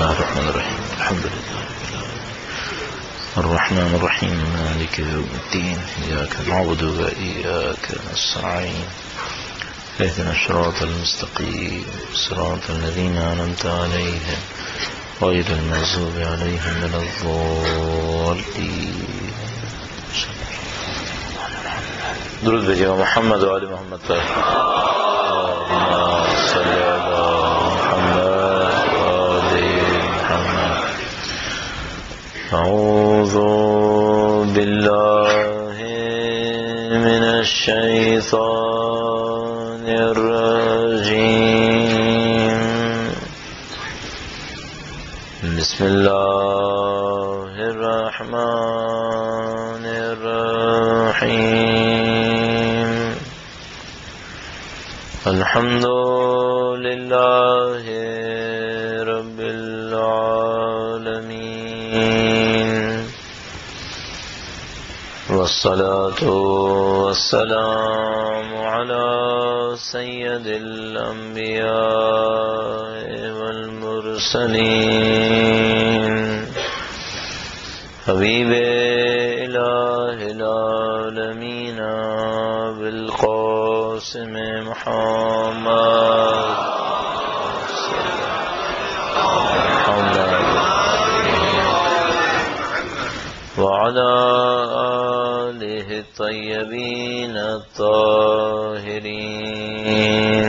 الله الرحمن الرحيم الحمد لله الرحمن الرحيم مالك يوم الدين إياك نعبد وإياك نستعين اهدنا الصراط المستقيم صراط الذين أنعمت عليهم غير المغضوب عليهم ولا الضالين. درود بھیجیے گا محمد و آل محمد پر. اللهم صل على محمد و آل محمد. اعوذ بالله من الشیطان الرجیم. بسم الله الرحمن الرحیم. الحمد لله رب العالمين والصلاة والسلام على سيد الأنبياء والمرسلين حبيب إله العالمين بالقاسم محمد وعلى آله الطيبين الطاهرين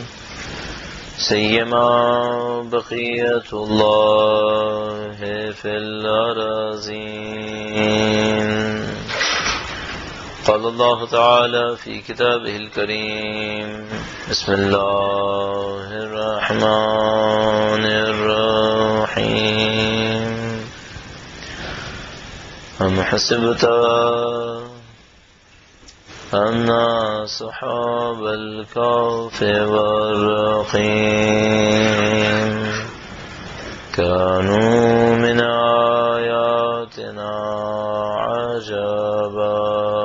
سيما بقية الله في الأراضين. قال الله تعالى في كتابه الكريم بسم الله الرحمن الرحيم. أم حسبت أن أصحاب الكهف والرقيم كانوا من آياتنا عجبا.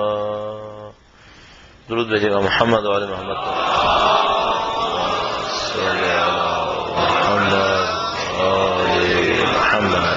درود بھیجے گا محمد و آل محمد پر. صلی اللہ محمد و آل محمد.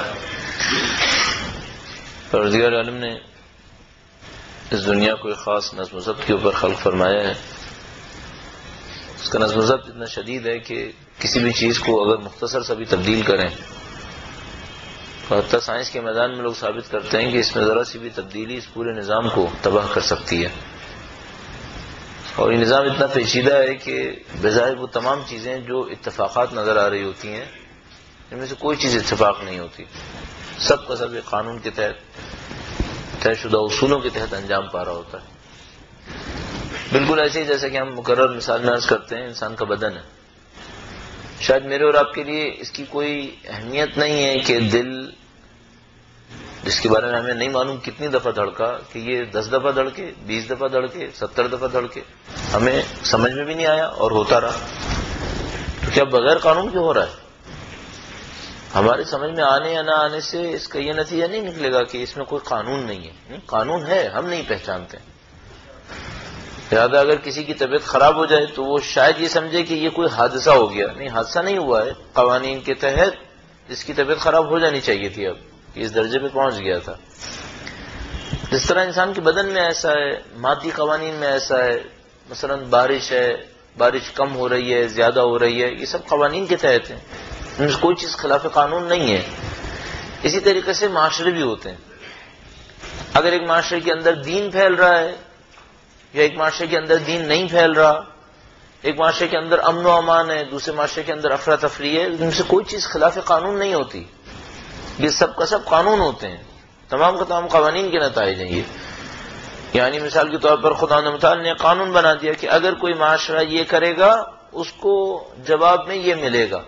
پروردگار عالم نے اس دنیا کو ایک خاص نظم و ضبط کے اوپر خلق فرمایا ہے. اس کا نظم و ضبط اتنا شدید ہے کہ کسی بھی چیز کو اگر مختصر سا بھی تبدیل کریں، اور حتیٰ سائنس کے میدان میں لوگ ثابت کرتے ہیں کہ اس میں ذرا سی بھی تبدیلی اس پورے نظام کو تباہ کر سکتی ہے. اور یہ نظام اتنا پیچیدہ ہے کہ بظاہر وہ تمام چیزیں جو اتفاقات نظر آ رہی ہوتی ہیں ان میں سے کوئی چیز اتفاق نہیں ہوتی. سب کا سب ایک قانون کے تحت طے شدہ اصولوں کے تحت انجام پا رہا ہوتا ہے. بالکل ایسے ہی جیسے کہ ہم مقرر مثال میں عرض کرتے ہیں انسان کا بدن ہے. شاید میرے اور آپ کے لیے اس کی کوئی اہمیت نہیں ہے کہ دل جس کے بارے میں ہمیں نہیں معلوم کتنی دفعہ دھڑکا، کہ یہ 10 دفعہ دھڑکے، 20 دفعہ دھڑکے، 70 دفعہ دھڑکے، ہمیں سمجھ میں بھی نہیں آیا اور ہوتا رہا. تو کیا بغیر قانون کیوں ہو رہا ہے؟ ہمارے سمجھ میں آنے یا نہ آنے سے اس کا یہ نتیجہ نہیں نکلے گا کہ اس میں کوئی قانون نہیں ہے. قانون ہے، ہم نہیں پہچانتے. لہٰذا اگر کسی کی طبیعت خراب ہو جائے تو وہ شاید یہ سمجھے کہ یہ کوئی حادثہ ہو گیا. نہیں، حادثہ نہیں ہوا ہے. قوانین کے تحت اس کی طبیعت خراب ہو جانی چاہیے تھی، اب اس درجے پہ پہنچ گیا تھا. جس طرح انسان کے بدن میں ایسا ہے، مادی قوانین میں ایسا ہے. مثلا بارش ہے، بارش کم ہو رہی ہے، زیادہ ہو رہی ہے، یہ سب قوانین کے تحت ہیں، ان میں کوئی چیز خلاف قانون نہیں ہے. اسی طریقے سے معاشرے بھی ہوتے ہیں. اگر ایک معاشرے کے اندر دین پھیل رہا ہے یا ایک معاشرے کے اندر دین نہیں پھیل رہا، ایک معاشرے کے اندر امن و امان ہے، دوسرے معاشرے کے اندر افراتفری ہے، ان سے کوئی چیز خلاف قانون نہیں ہوتی. یہ سب کا سب قانون ہوتے ہیں، تمام کا تمام قوانین کے نتائج ہیں یہ. یعنی مثال کے طور پر خدا متعال نے قانون بنا دیا کہ اگر کوئی معاشرہ یہ کرے گا اس کو جواب میں یہ ملے گا.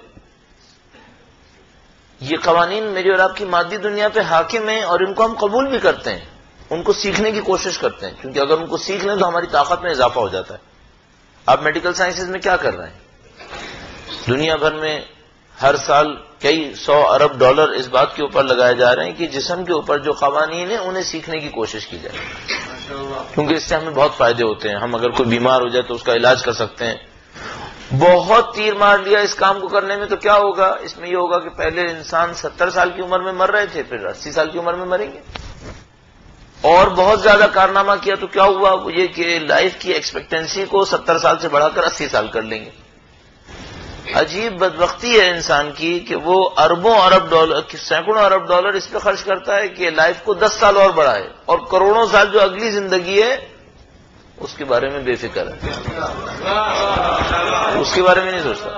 یہ قوانین میری اور آپ کی مادی دنیا پہ حاکم ہیں اور ان کو ہم قبول بھی کرتے ہیں، ان کو سیکھنے کی کوشش کرتے ہیں، کیونکہ اگر ان کو سیکھ لیں تو ہماری طاقت میں اضافہ ہو جاتا ہے. آپ میڈیکل سائنسز میں کیا کر رہے ہیں؟ دنیا بھر میں ہر سال کئی 100 ارب ڈالر اس بات کے اوپر لگائے جا رہے ہیں کہ جسم کے اوپر جو قوانین ہیں انہیں سیکھنے کی کوشش کی جائے، کیونکہ اس سے ہمیں بہت فائدے ہوتے ہیں. ہم اگر کوئی بیمار ہو جائے تو اس کا علاج کر سکتے ہیں، بہت تیر مار لیا اس کام کو کرنے میں تو کیا ہوگا؟ اس میں یہ ہوگا کہ پہلے انسان 70 سال کی عمر میں مر رہے تھے، پھر 80 سال کی عمر میں مریں گے. اور بہت زیادہ کارنامہ کیا تو کیا ہوا؟ وہ یہ کہ لائف کی ایکسپیکٹنسی کو 70 سال سے بڑھا کر 80 سال کر لیں گے. عجیب بدبختی ہے انسان کی کہ وہ اربوں ارب ڈالر، سینکڑوں ارب ڈالر اس پہ خرچ کرتا ہے کہ لائف کو 10 سال اور بڑھائے، اور کروڑوں سال جو اگلی زندگی ہے اس کے بارے میں بے فکر ہے، اس کے بارے میں نہیں سوچتا.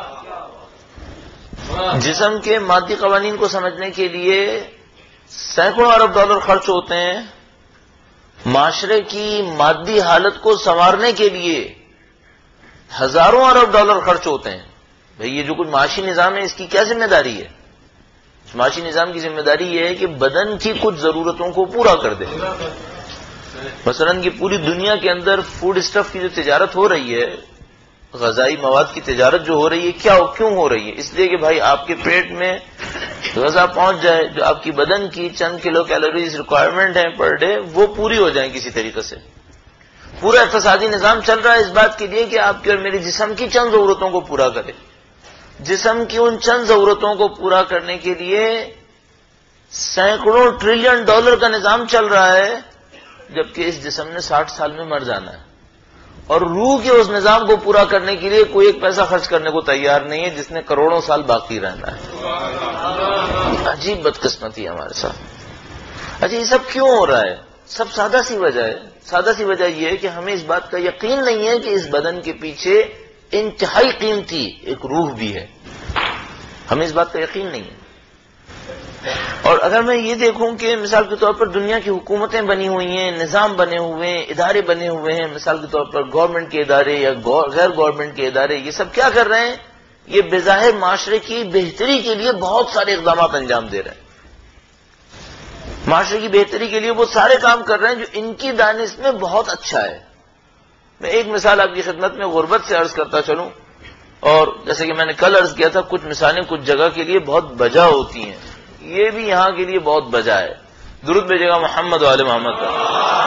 جسم کے مادی قوانین کو سمجھنے کے لیے سینکڑوں ارب ڈالر خرچ ہوتے ہیں، معاشرے کی مادی حالت کو سنوارنے کے لیے ہزاروں ارب ڈالر خرچ ہوتے ہیں. بھئی یہ جو کچھ معاشی نظام ہے اس کی کیا ذمہ داری ہے؟ اس معاشی نظام کی ذمہ داری یہ ہے کہ بدن کی کچھ ضرورتوں کو پورا کر دے. مثلا یہ پوری دنیا کے اندر فوڈ اسٹف کی جو تجارت ہو رہی ہے، غذائی مواد کی تجارت جو ہو رہی ہے، کیوں ہو رہی ہے؟ اس لیے کہ بھائی آپ کے پیٹ میں غذا پہنچ جائے، جو آپ کی بدن کی چند کلو کیلوریز ریکوائرمنٹ ہیں پر ڈے وہ پوری ہو جائیں کسی طریقے سے. پورا اقتصادی نظام چل رہا ہے اس بات کے لیے کہ آپ کے اور میرے جسم کی چند ضرورتوں کو پورا کرے. جسم کی ان چند ضرورتوں کو پورا کرنے کے لیے سینکڑوں ٹریلین ڈالر کا نظام چل رہا ہے، جبکہ اس جسم نے 60 سال میں مر جانا ہے. اور روح کے اس نظام کو پورا کرنے کے لیے کوئی ایک پیسہ خرچ کرنے کو تیار نہیں ہے، جس نے کروڑوں سال باقی رہنا ہے. عجیب بدقسمتی ہے ہمارے ساتھ. اچھا یہ سب کیوں ہو رہا ہے؟ سب سادہ سی وجہ ہے. سادہ سی وجہ یہ ہے کہ ہمیں اس بات کا یقین نہیں ہے کہ اس بدن کے پیچھے انتہائی قیمتی ایک روح بھی ہے. ہمیں اس بات کا یقین نہیں ہے. اور اگر میں یہ دیکھوں کہ مثال کے طور پر دنیا کی حکومتیں بنی ہوئی ہیں، نظام بنے ہوئے ہیں، ادارے بنے ہوئے ہیں، مثال کے طور پر گورنمنٹ کے ادارے یا غیر گورنمنٹ کے ادارے، یہ سب کیا کر رہے ہیں؟ یہ بظاہر معاشرے کی بہتری کے لیے بہت سارے اقدامات انجام دے رہے ہیں. معاشرے کی بہتری کے لیے وہ سارے کام کر رہے ہیں جو ان کی دانش میں بہت اچھا ہے. میں ایک مثال آپ کی خدمت میں غربت سے عرض کرتا چلوں، اور جیسے کہ میں نے کل عرض کیا تھا کچھ مثالیں کچھ جگہ کے لیے بہت بجا ہوتی ہیں، یہ بھی یہاں کے لیے بہت بجا ہے. درود بھیجے گا محمد وآل محمد کا.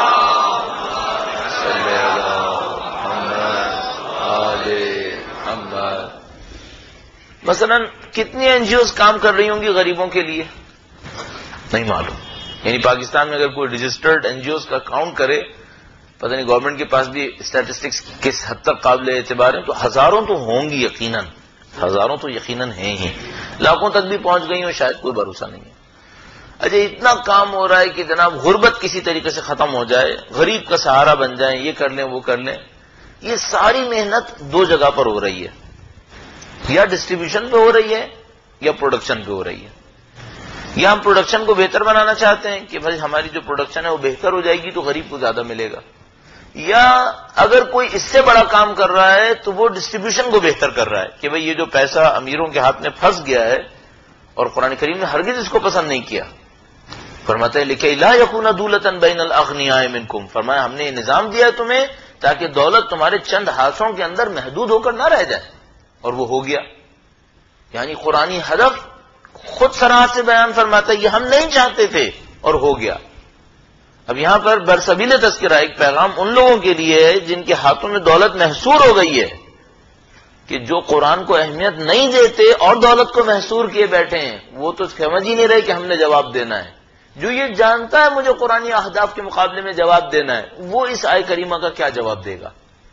مثلا کتنی این جی اوز کام کر رہی ہوں گی غریبوں کے لیے؟ نہیں معلوم. یعنی پاکستان میں اگر کوئی رجسٹرڈ این جی اوز کا کاؤنٹ کرے، پتہ نہیں گورنمنٹ کے پاس بھی اسٹیٹسٹکس کس حد تک قابل اعتبار ہیں، تو ہزاروں تو ہوں گی یقیناً، ہزاروں تو یقیناً ہیں ہی، لاکھوں تک بھی پہنچ گئی ہوں شاید کوئی بھروسہ نہیں ہے. اچھا اتنا کام ہو رہا ہے کہ جناب غربت کسی طریقے سے ختم ہو جائے، غریب کا سہارا بن جائیں، یہ کر لیں وہ کر لیں. یہ ساری محنت دو جگہ پر ہو رہی ہے، یا ڈسٹریبیوشن پہ ہو رہی ہے یا پروڈکشن پہ ہو رہی ہے. یا ہم پروڈکشن کو بہتر بنانا چاہتے ہیں کہ بھائی ہماری جو پروڈکشن ہے وہ بہتر ہو جائے گی تو غریب کو زیادہ ملے گا، یا اگر کوئی اس سے بڑا کام کر رہا ہے تو وہ ڈسٹریبیوشن کو بہتر کر رہا ہے کہ بھئی یہ جو پیسہ امیروں کے ہاتھ میں پھنس گیا ہے، اور قرآن کریم نے ہرگز اس کو پسند نہیں کیا. فرماتا ہے لِكَيْ لَا يَكُونَ دُولَةً بَيْنَ الْأَغْنِيَاءِ مِنْكُمْ، فرمایا ہم نے یہ نظام دیا ہے تمہیں تاکہ دولت تمہارے چند ہاتھوں کے اندر محدود ہو کر نہ رہ جائے، اور وہ ہو گیا. یعنی قرآنی ہدف خود صراحت سے بیان فرماتا ہے یہ ہم نہیں چاہتے تھے اور ہو گیا. اب یہاں پر برسبیل تذکرہ ایک پیغام ان لوگوں کے لیے ہے جن کے ہاتھوں میں دولت محصور ہو گئی ہے، کہ جو قرآن کو اہمیت نہیں دیتے اور دولت کو محصور کیے بیٹھے ہیں، وہ تو سمجھ ہی نہیں رہے کہ ہم نے جواب دینا ہے. جو یہ جانتا ہے مجھے قرآنی اہداف کے مقابلے میں جواب دینا ہے، وہ اس آیت کریمہ کا کیا جواب دے گا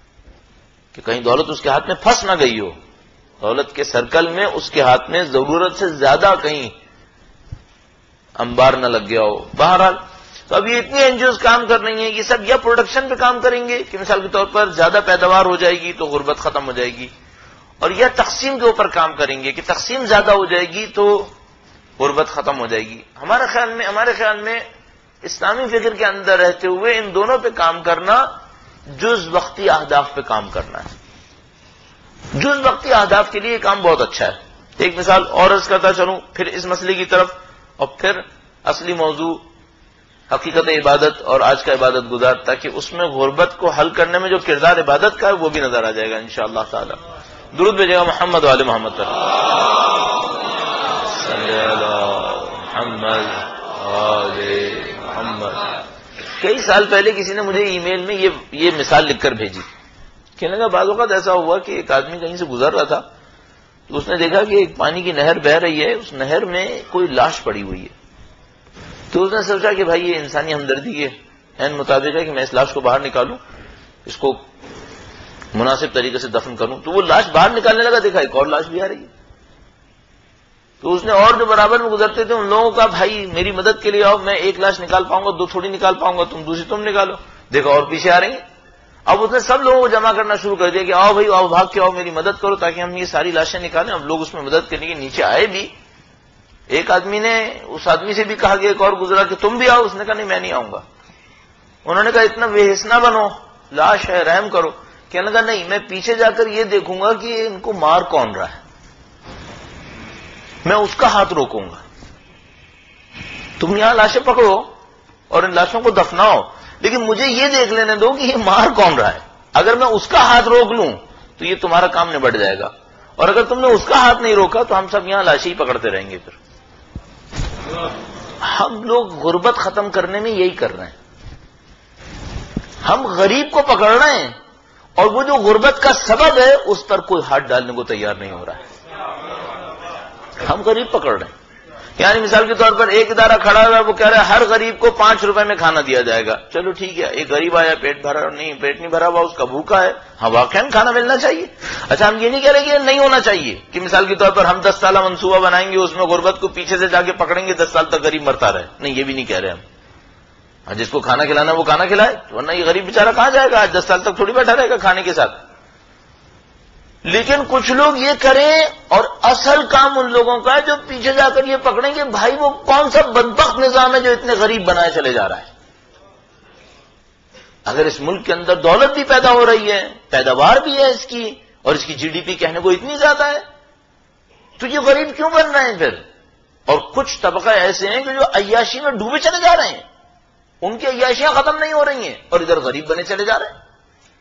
کہ کہیں دولت اس کے ہاتھ میں پھنس نہ گئی ہو، دولت کے سرکل میں اس کے ہاتھ میں ضرورت سے زیادہ کہیں انبار نہ لگ گیا ہو. بہرحال تو اب یہ اتنی این جی اوز کام کر رہی ہیں، یہ سب یا پروڈکشن پہ کام کریں گے کہ مثال کے طور پر زیادہ پیداوار ہو جائے گی تو غربت ختم ہو جائے گی، اور یا تقسیم کے اوپر کام کریں گے کہ تقسیم زیادہ ہو جائے گی تو غربت ختم ہو جائے گی. ہمارے خیال میں اسلامی فکر کے اندر رہتے ہوئے ان دونوں پہ کام کرنا جز وقتی اہداف پہ کام کرنا ہے. جز وقتی اہداف کے لیے یہ کام بہت اچھا ہے. ایک مثال اور عرض کرتا چلوں پھر اس مسئلے کی طرف، اور پھر اصلی موضوع حقیقت عبادت اور آج کا عبادت گزار، تاکہ اس میں غربت کو حل کرنے میں جو کردار عبادت کا ہے وہ بھی نظر آ جائے گا انشاءاللہ تعالی. درود بھیجے گا محمد وآل محمد پر. محمد. کئی سال پہلے کسی نے مجھے ای میل میں یہ مثال لکھ کر بھیجی کہنے لگا بعض اوقات ایسا ہوا کہ ایک آدمی کہیں سے گزر رہا تھا تو اس نے دیکھا کہ ایک پانی کی نہر بہ رہی ہے، اس نہر میں کوئی لاش پڑی ہوئی ہے. تو اس نے سوچا کہ بھائی یہ انسانی ہمدردی کے عین مطابق ہے کہ میں اس لاش کو باہر نکالوں، اس کو مناسب طریقے سے دفن کروں. تو وہ لاش باہر نکالنے لگا، دیکھا ایک اور لاش بھی آ رہی ہے. تو اس نے اور جو برابر میں گزرتے تھے ان لوگوں کا بھائی میری مدد کے لیے آؤ، میں ایک لاش نکال پاؤں گا، دو تھوڑی نکال پاؤں گا، تم دوسری تم نکالو. دیکھا اور پیچھے آ رہی ہیں. اب اس نے سب لوگوں کو جمع کرنا شروع کر دیا کہ آؤ بھائی آؤ، بھاگ کے آؤ، میری مدد کرو تاکہ ہم یہ ساری لاشیں نکالیں. اب لوگ اس میں مدد کرنے کے نیچے آئے بھی. ایک آدمی نے اس آدمی سے بھی کہا کہ ایک اور گزرا کہ تم بھی آؤ. اس نے کہا نہیں میں نہیں آؤں گا. انہوں نے کہا اتنا بے حس نہ بنو، لاش ہے رحم کرو. کہنے لگا نہیں، میں پیچھے جا کر یہ دیکھوں گا کہ ان کو مار کون رہا ہے، میں اس کا ہاتھ روکوں گا. تم یہاں لاشیں پکڑو اور ان لاشوں کو دفناؤ، لیکن مجھے یہ دیکھ لینے دو کہ یہ مار کون رہا ہے. اگر میں اس کا ہاتھ روک لوں تو یہ تمہارا کام نبٹ جائے گا، اور اگر تم نے اس کا ہاتھ نہیں روکا تو ہم سب یہاں لاشیں ہی پکڑتے رہیں گے. پھر ہم لوگ غربت ختم کرنے میں یہی کر رہے ہیں. ہم غریب کو پکڑ رہے ہیں اور وہ جو غربت کا سبب ہے اس پر کوئی ہاتھ ڈالنے کو تیار نہیں ہو رہا ہے. ہم غریب پکڑ رہے ہیں. یعنی مثال کے طور پر ایک ادارہ کھڑا ہوا ہے، وہ کہہ رہا ہے ہر غریب کو 5 روپے میں کھانا دیا جائے گا. چلو ٹھیک ہے، ایک غریب آیا پیٹ نہیں بھرا ہوا، اس کا بھوکا ہے، ہاں واقعی کھانا ملنا چاہیے. اچھا ہم یہ نہیں کہہ رہے کہ یہ نہیں ہونا چاہیے کہ مثال کے طور پر ہم 10 سالہ منصوبہ بنائیں گے، اس میں غربت کو پیچھے سے جا کے پکڑیں گے، 10 سال تک غریب مرتا رہے. نہیں، یہ بھی نہیں کہہ رہے ہم. جس کو کھانا کھلانا وہ کھانا کھلائے، ورنہ یہ غریب بیچارہ کہاں جائے گا؟ آج 10 سال تک تھوڑی بیٹھا رہے گا کھانے کے ساتھ. لیکن کچھ لوگ یہ کریں اور اصل کام ان لوگوں کا ہے جو پیچھے جا کر یہ پکڑیں گے بھائی وہ کون سا بدبخت نظام ہے جو اتنے غریب بنائے چلے جا رہا ہے. اگر اس ملک کے اندر دولت بھی پیدا ہو رہی ہے، پیداوار بھی ہے اس کی، اور اس کی جی ڈی پی کہنے کو اتنی زیادہ ہے، تو یہ غریب کیوں بن رہے ہیں پھر؟ اور کچھ طبقہ ایسے ہیں کہ جو عیاشی میں ڈوبے چلے جا رہے ہیں، ان کی عیاشیاں ختم نہیں ہو رہی ہیں اور ادھر غریب بنے چلے جا رہے ہیں.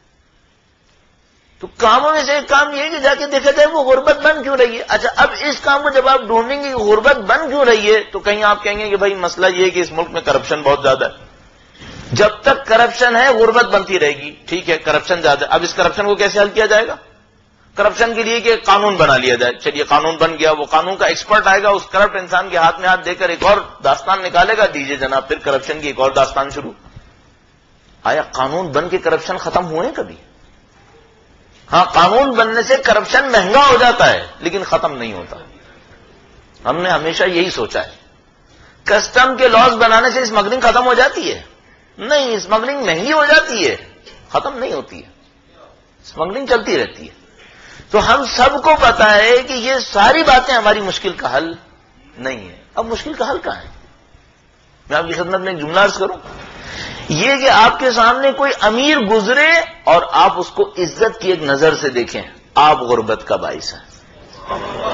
تو کاموں میں سے ایک کام یہ ہے کہ جا کے دیکھا جائے وہ غربت بن کیوں رہی ہے. اچھا اب اس کام کو جب آپ ڈھونڈیں گے کہ غربت بن کیوں رہی ہے تو کہیں آپ کہیں گے کہ بھائی مسئلہ یہ ہے کہ اس ملک میں کرپشن بہت زیادہ ہے. جب تک کرپشن ہے غربت بنتی رہے گی. ٹھیک ہے کرپشن زیادہ ہے، اب اس کرپشن کو کیسے حل کیا جائے گا؟ کرپشن کے لیے کہ قانون بنا لیا جائے. چلیے قانون بن گیا، وہ قانون کا ایکسپرٹ آئے گا، اس کرپٹ انسان کے ہاتھ میں ہاتھ دے کر ایک اور داستان نکالے گا، دیجئے جناب پھر کرپشن کی ایک اور داستان شروع. آیا قانون بن کے کرپشن ختم ہوئے کبھی؟ ہاں قانون بننے سے کرپشن مہنگا ہو جاتا ہے لیکن ختم نہیں ہوتا. ہم نے ہمیشہ یہی سوچا ہے. کسٹم کے لاز بنانے سے اسمگلنگ ختم ہو جاتی ہے؟ نہیں، اسمگلنگ مہنگی ہو جاتی ہے، ختم نہیں ہوتی ہے، اسمگلنگ چلتی رہتی ہے. تو ہم سب کو پتا ہے کہ یہ ساری باتیں ہماری مشکل کا حل نہیں ہے. اب مشکل کا حل کہاں ہے؟ میں آپ کی خدمت میں ایک جملہ عرض کروں. یہ کہ آپ کے سامنے کوئی امیر گزرے اور آپ اس کو عزت کی ایک نظر سے دیکھیں، آپ غربت کا باعث ہیں.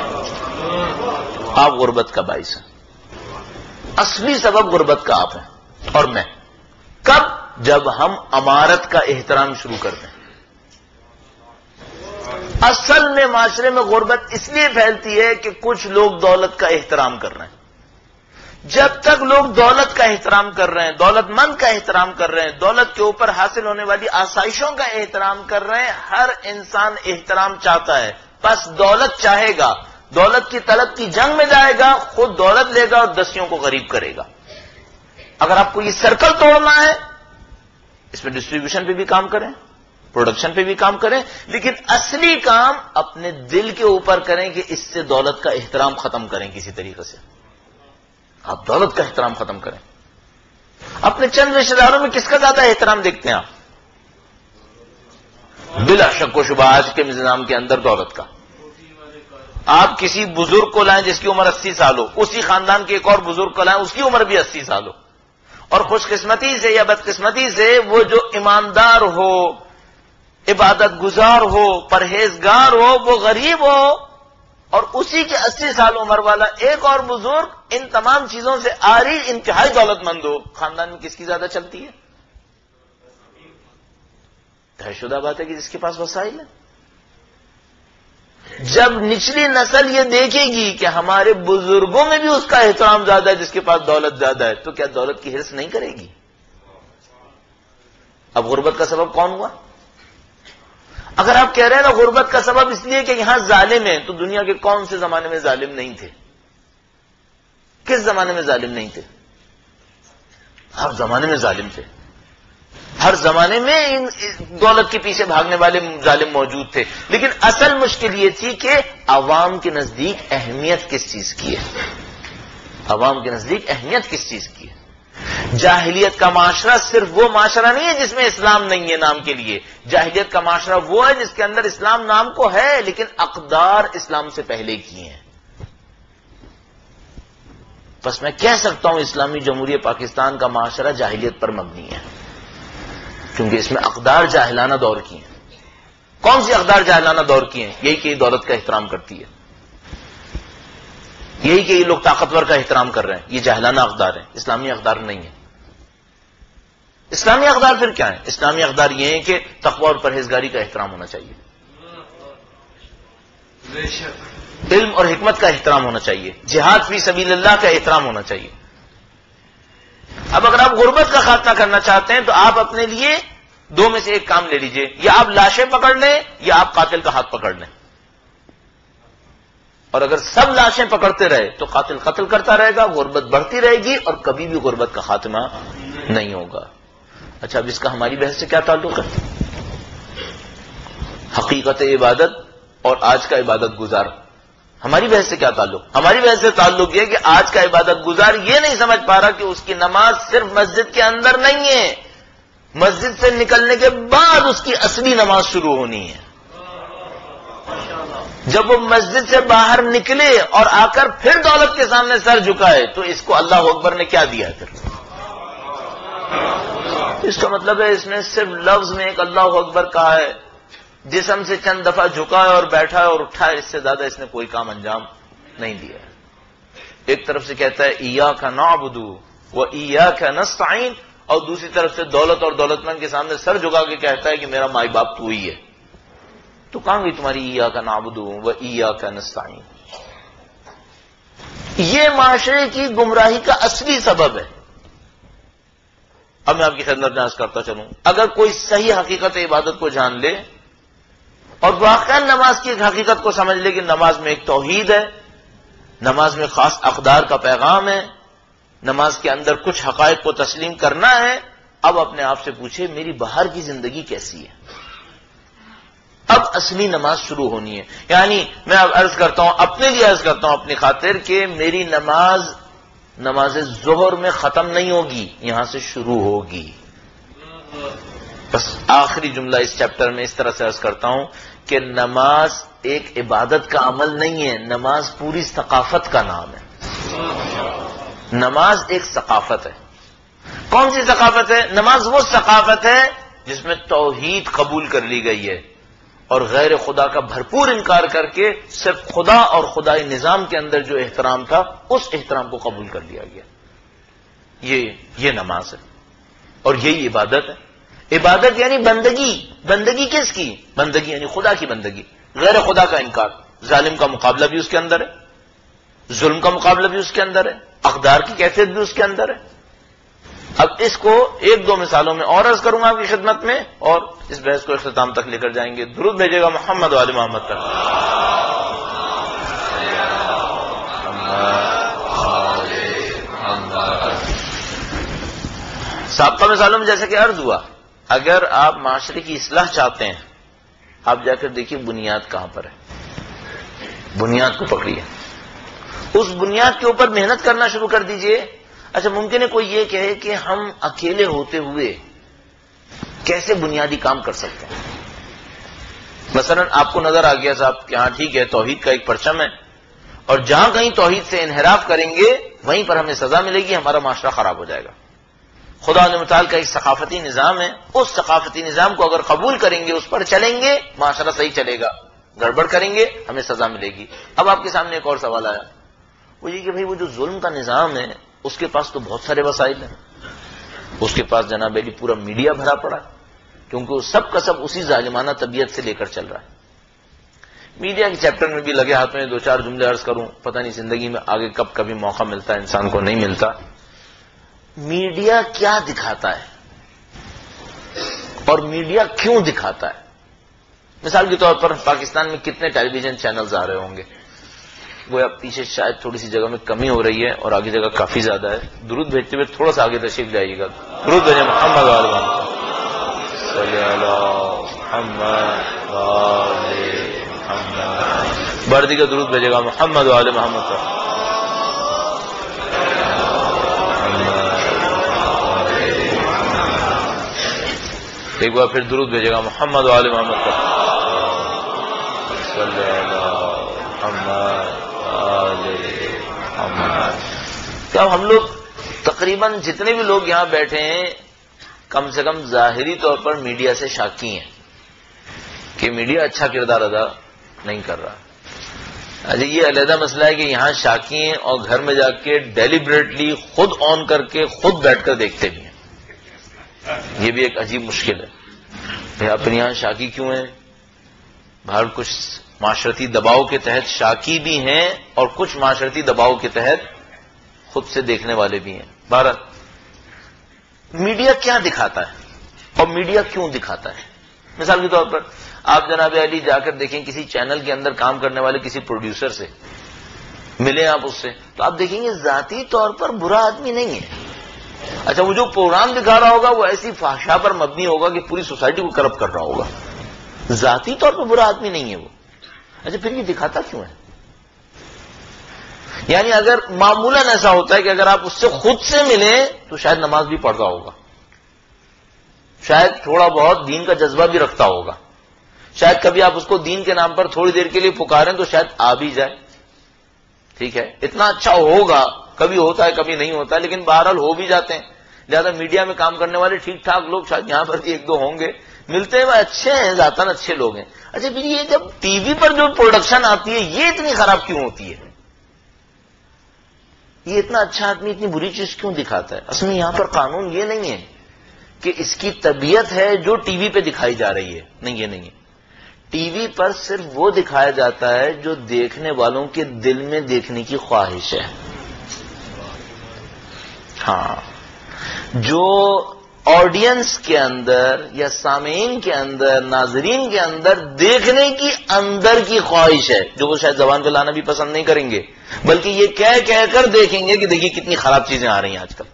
آپ غربت کا باعث ہیں. اصلی سبب غربت کا آپ ہیں اور میں. کب؟ جب ہم امارت کا احترام شروع کر دیں. اصل میں معاشرے میں غربت اس لیے پھیلتی ہے کہ کچھ لوگ دولت کا احترام کر رہے ہیں. جب تک لوگ دولت کا احترام کر رہے ہیں، دولت مند کا احترام کر رہے ہیں، دولت کے اوپر حاصل ہونے والی آسائشوں کا احترام کر رہے ہیں، ہر انسان احترام چاہتا ہے، بس دولت چاہے گا، دولت کی طلب کی جنگ میں جائے گا، خود دولت لے گا اور دسیوں کو غریب کرے گا. اگر آپ کو یہ سرکل توڑنا ہے، اس میں ڈسٹریبیوشن پہ بھی کام کریں، پروڈکشن پہ بھی کام کریں، لیکن اصلی کام اپنے دل کے اوپر کریں کہ اس سے دولت کا احترام ختم کریں. کسی طریقے سے آپ دولت کا احترام ختم کریں. اپنے چند رشتے داروں میں کس کا زیادہ احترام دیکھتے ہیں آپ؟ بلا شک و شبہ آج کے نظام کے اندر دولت کا. آپ کسی بزرگ کو لائیں جس کی عمر 80 سال ہو، اسی خاندان کے ایک اور بزرگ کو لائیں اس کی عمر بھی 80 سال ہو، اور خوش قسمتی سے یا بدقسمتی سے وہ جو ایماندار ہو، عبادت گزار ہو، پرہیزگار ہو، وہ غریب ہو، اور اسی کے 80 سال عمر والا ایک اور بزرگ ان تمام چیزوں سے عاری انتہائی دولت مند ہو، خاندان میں کس کی زیادہ چلتی ہے؟ طے شدہ بات ہے کہ جس کے پاس وسائل ہے. جب نچلی نسل یہ دیکھے گی کہ ہمارے بزرگوں میں بھی اس کا احترام زیادہ ہے جس کے پاس دولت زیادہ ہے، تو کیا دولت کی ہرس نہیں کرے گی؟ اب غربت کا سبب کون ہوا؟ اگر آپ کہہ رہے ہیں نا غربت کا سبب اس لیے کہ یہاں ظالم ہیں، تو دنیا کے کون سے زمانے میں ظالم نہیں تھے؟ کس زمانے میں ظالم نہیں تھے؟ ہر زمانے میں ظالم تھے، ہر زمانے میں دولت کے پیچھے بھاگنے والے ظالم موجود تھے، لیکن اصل مشکل یہ تھی کہ عوام کے نزدیک اہمیت کس چیز کی ہے؟ عوام کے نزدیک اہمیت کس چیز کی ہے؟ جاہلیت کا معاشرہ صرف وہ معاشرہ نہیں ہے جس میں اسلام نہیں ہے نام کے لیے، جاہلیت کا معاشرہ وہ ہے جس کے اندر اسلام نام کو ہے لیکن اقدار اسلام سے پہلے کی ہیں۔ بس میں کہہ سکتا ہوں اسلامی جمہوریہ پاکستان کا معاشرہ جاہلیت پر مبنی ہے، کیونکہ اس میں اقدار جاہلانہ دور کی ہیں۔ کون سی اقدار جاہلانہ دور کی ہیں؟ یہی کہ یہ دولت کا احترام کرتی ہے، یہی کہ یہ لوگ طاقتور کا احترام کر رہے ہیں، یہ جاہلانہ اقدار ہیں، اسلامی اقدار نہیں ہیں۔ اسلامی اقدار پھر کیا ہیں؟ اسلامی اقدار یہ ہیں کہ تقوی اور پرہیزگاری کا احترام ہونا چاہیے، علم اور حکمت کا احترام ہونا چاہیے، جہاد فی سبیل اللہ کا احترام ہونا چاہیے۔ اب اگر آپ غربت کا خاتمہ کرنا چاہتے ہیں تو آپ اپنے لیے دو میں سے ایک کام لے لیجئے، یا آپ لاشیں پکڑ لیں یا آپ قاتل کا ہاتھ پکڑ لیں۔ اور اگر سب لاشیں پکڑتے رہے تو قاتل قتل کرتا رہے گا، غربت بڑھتی رہے گی اور کبھی بھی غربت کا خاتمہ نہیں ہوگا۔ اچھا، اب اس کا ہماری بحث سے کیا تعلق ہے؟ حقیقت عبادت اور آج کا عبادت گزار، ہماری بحث سے کیا تعلق؟ ہماری بحث سے تعلق یہ کہ آج کا عبادت گزار یہ نہیں سمجھ پا رہا کہ اس کی نماز صرف مسجد کے اندر نہیں ہے، مسجد سے نکلنے کے بعد اس کی اصلی نماز شروع ہونی ہے۔ جب وہ مسجد سے باہر نکلے اور آ کر پھر دولت کے سامنے سر جھکائے تو اس کو اللہ اکبر نے کیا دیا؟ پھر اس کا مطلب ہے اس نے صرف لفظ میں ایک اللہ اکبر کہا ہے، جسم سے چند دفعہ جھکا ہے اور بیٹھا ہے اور اٹھا ہے، اس سے زیادہ اس نے کوئی کام انجام نہیں دیا۔ ایک طرف سے کہتا ہے ایاک نعبد و ایاک نستعین، اور دوسری طرف سے دولت اور دولت مند کے سامنے سر جھکا کے کہتا ہے کہ میرا مائی باپ تو ہی ہے۔ تو کہاں گئی تمہاری ایاک نعبد و ایاک نستعین؟ یہ معاشرے کی گمراہی کا اصلی سبب ہے۔ اب میں آپ کی خدمت میں عرض کرتا چلوں، اگر کوئی صحیح حقیقت عبادت کو جان لے اور واقعا نماز کی ایک حقیقت کو سمجھ لے کہ نماز میں ایک توحید ہے، نماز میں خاص اقدار کا پیغام ہے، نماز کے اندر کچھ حقائق کو تسلیم کرنا ہے، اب اپنے آپ سے پوچھے میری باہر کی زندگی کیسی ہے؟ اب اصلی نماز شروع ہونی ہے۔ یعنی میں اب عرض کرتا ہوں، اپنے لیے عرض کرتا ہوں اپنی خاطر کہ میری نماز ظہر میں ختم نہیں ہوگی، یہاں سے شروع ہوگی۔ بس آخری جملہ اس چیپٹر میں اس طرح سے عرض کرتا ہوں کہ نماز ایک عبادت کا عمل نہیں ہے، نماز پوری ثقافت کا نام ہے۔ نماز ایک ثقافت ہے۔ کون سی ثقافت ہے؟ نماز وہ ثقافت ہے جس میں توحید قبول کر لی گئی ہے اور غیر خدا کا بھرپور انکار کر کے صرف خدا اور خدائی نظام کے اندر جو احترام تھا اس احترام کو قبول کر لیا گیا۔ یہ نماز ہے اور یہی عبادت ہے۔ عبادت یعنی بندگی۔ بندگی کس کی؟ بندگی یعنی خدا کی بندگی، غیر خدا کا انکار۔ ظالم کا مقابلہ بھی اس کے اندر ہے، ظلم کا مقابلہ بھی اس کے اندر ہے، اقدار کی کیفیت بھی اس کے اندر ہے۔ اب اس کو ایک دو مثالوں میں اور عرض کروں گا آپ کی خدمت میں اور اس بحث کو اختتام تک لے کر جائیں گے۔ درود بھیجے گا محمد و آل محمد تک۔ سابقہ مثالوں میں جیسے کہ عرض ہوا، اگر آپ معاشرے کی اصلاح چاہتے ہیں، آپ جا کر دیکھیے بنیاد کہاں پر ہے، بنیاد کو پکڑیے، اس بنیاد کے اوپر محنت کرنا شروع کر دیجئے۔ اچھا، ممکن ہے کوئی یہ کہے کہ ہم اکیلے ہوتے ہوئے کیسے بنیادی کام کر سکتے ہیں؟ مثلا آپ کو نظر آ گیا صاحب کہ ہاں ٹھیک ہے توحید کا ایک پرچم ہے اور جہاں کہیں توحید سے انحراف کریں گے وہیں پر ہمیں سزا ملے گی، ہمارا معاشرہ خراب ہو جائے گا۔ خدا متعال کا ایک ثقافتی نظام ہے، اس ثقافتی نظام کو اگر قبول کریں گے، اس پر چلیں گے، معاشرہ صحیح چلے گا، گڑبڑ کریں گے ہمیں سزا ملے گی۔ اب آپ کے سامنے ایک اور سوال آیا، وہ یہ کہ بھئی وہ جو ظلم کا نظام ہے اس کے پاس تو بہت سارے وسائل ہیں، اس کے پاس جناب علی پورا میڈیا بھرا پڑا ہے، کیونکہ وہ سب کا سب اسی ظالمانہ طبیعت سے لے کر چل رہا ہے۔ میڈیا کے چیپٹر میں بھی لگے ہاتھ میں دو چار جملے عرض کروں، پتہ نہیں زندگی میں آگے کب کبھی موقع ملتا ہے، انسان کو نہیں ملتا۔ میڈیا کیا دکھاتا ہے اور میڈیا کیوں دکھاتا ہے؟ مثال کے طور پر پاکستان میں کتنے ٹیلی ویژن چینلز آ رہے ہوں گے؟ گویا پیچھے شاید تھوڑی سی جگہ میں کمی ہو رہی ہے اور آگے جگہ کافی زیادہ ہے. درود بھیجتے ہوئے تھوڑا سا آگے تشریف جائیے گا. درود بھیجیں محمد وعلی محمد صلی اللہ محمد وعلی محمد. بردی کا درود بھیجے گا محمد وعلی محمد پر. ایک بار پھر درود بھیجے گا محمد وعلی محمد پر. صلی اللہ محمد وعلی محمد. کیا ہم لوگ تقریباً جتنے بھی لوگ یہاں بیٹھے ہیں کم سے کم ظاہری طور پر میڈیا سے شاکی ہیں کہ میڈیا اچھا کردار ادا نہیں کر رہا. اچھا یہ علیحدہ مسئلہ ہے کہ یہاں شاکی ہیں اور گھر میں جا کے ڈیلیبریٹلی خود آن کر کے خود بیٹھ کر دیکھتے بھی ہیں. یہ بھی ایک عجیب مشکل ہے. بھائی اپنے یہاں شاکی کیوں ہیں؟ باہر کچھ معاشرتی دباؤ کے تحت شاکی بھی ہیں اور کچھ معاشرتی دباؤ کے تحت خود سے دیکھنے والے بھی ہیں. بہرحال میڈیا کیا دکھاتا ہے اور میڈیا کیوں دکھاتا ہے؟ مثال کے طور پر آپ جناب علی جا کر دیکھیں کسی چینل کے اندر کام کرنے والے کسی پروڈیوسر سے ملیں آپ اس سے تو آپ دیکھیں گے ذاتی طور پر برا آدمی نہیں ہے. اچھا وہ جو پروگرام دکھا رہا ہوگا وہ ایسی فحشا پر مبنی ہوگا کہ پوری سوسائٹی کو کرپٹ کر رہا ہوگا. ذاتی طور پر برا آدمی نہیں ہے وہ. اچھا پھر یہ دکھاتا کیوں ہے؟ یعنی اگر معمولاً ایسا ہوتا ہے کہ اگر آپ اس سے خود سے ملیں تو شاید نماز بھی پڑھ رہا ہوگا, شاید تھوڑا بہت دین کا جذبہ بھی رکھتا ہوگا, شاید کبھی آپ اس کو دین کے نام پر تھوڑی دیر کے لیے پکاریں تو شاید آ بھی جائے. ٹھیک ہے, اتنا اچھا ہوگا, کبھی ہوتا ہے کبھی نہیں ہوتا, لیکن بہرحال ہو بھی جاتے ہیں. زیادہ میڈیا میں کام کرنے والے ٹھیک ٹھاک لوگ شاید یہاں پر بھی ایک دو ہوں گے, ملتے ہیں وہ اچھے ہیں, ذاتاً اچھے لوگ ہیں. اچھا پھر یہ جب ٹی وی پر جو پروڈکشن آتی ہے یہ اتنی خراب کیوں ہوتی ہے؟ یہ اتنا اچھا آدمی اتنی بری چیز کیوں دکھاتا ہے؟ اصل میں یہاں پر قانون یہ نہیں ہے کہ اس کی طبیعت ہے جو ٹی وی پہ دکھائی جا رہی ہے. نہیں, یہ نہیں ہے. ٹی وی پر صرف وہ دکھایا جاتا ہے جو دیکھنے والوں کے دل میں دیکھنے کی خواہش ہے. ہاں, جو آڈینس کے اندر یا سامعین کے اندر, ناظرین کے اندر دیکھنے کی اندر کی خواہش ہے, جو وہ شاید زبان پہ لانا بھی پسند نہیں کریں گے, بلکہ یہ کہہ کر دیکھیں گے کہ دیکھیے کتنی خراب چیزیں آ رہی ہیں آج کل.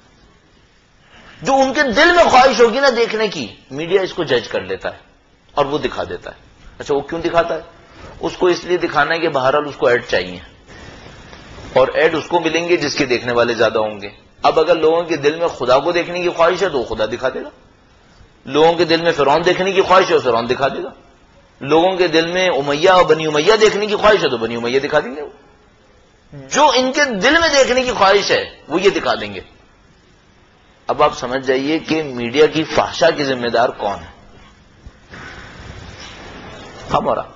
جو ان کے دل میں خواہش ہوگی نا دیکھنے کی, میڈیا اس کو جج کر لیتا ہے اور وہ دکھا دیتا ہے. اچھا وہ کیوں دکھاتا ہے؟ اس کو اس لیے دکھانا ہے کہ بہرحال اس کو ایڈ چاہیے, اور ایڈ اس کو ملیں گے جس کے دیکھنے والے زیادہ ہوں گے. اب اگر لوگوں کے دل میں خدا کو دیکھنے کی خواہش ہے تو وہ خدا دکھا دے گا, لوگوں کے دل میں فرعون دیکھنے کی خواہش ہے تو فرعون دکھا دے گا, لوگوں کے دل میں امیہ اور بنی امیہ دیکھنے کی خواہش ہے تو بنی امیہ دکھا دیں گے. جو ان کے دل میں دیکھنے کی خواہش ہے وہ یہ دکھا دیں گے. اب آپ سمجھ جائیے کہ میڈیا کی فحشا کی ذمہ دار کون ہے؟ ہم اور آپ.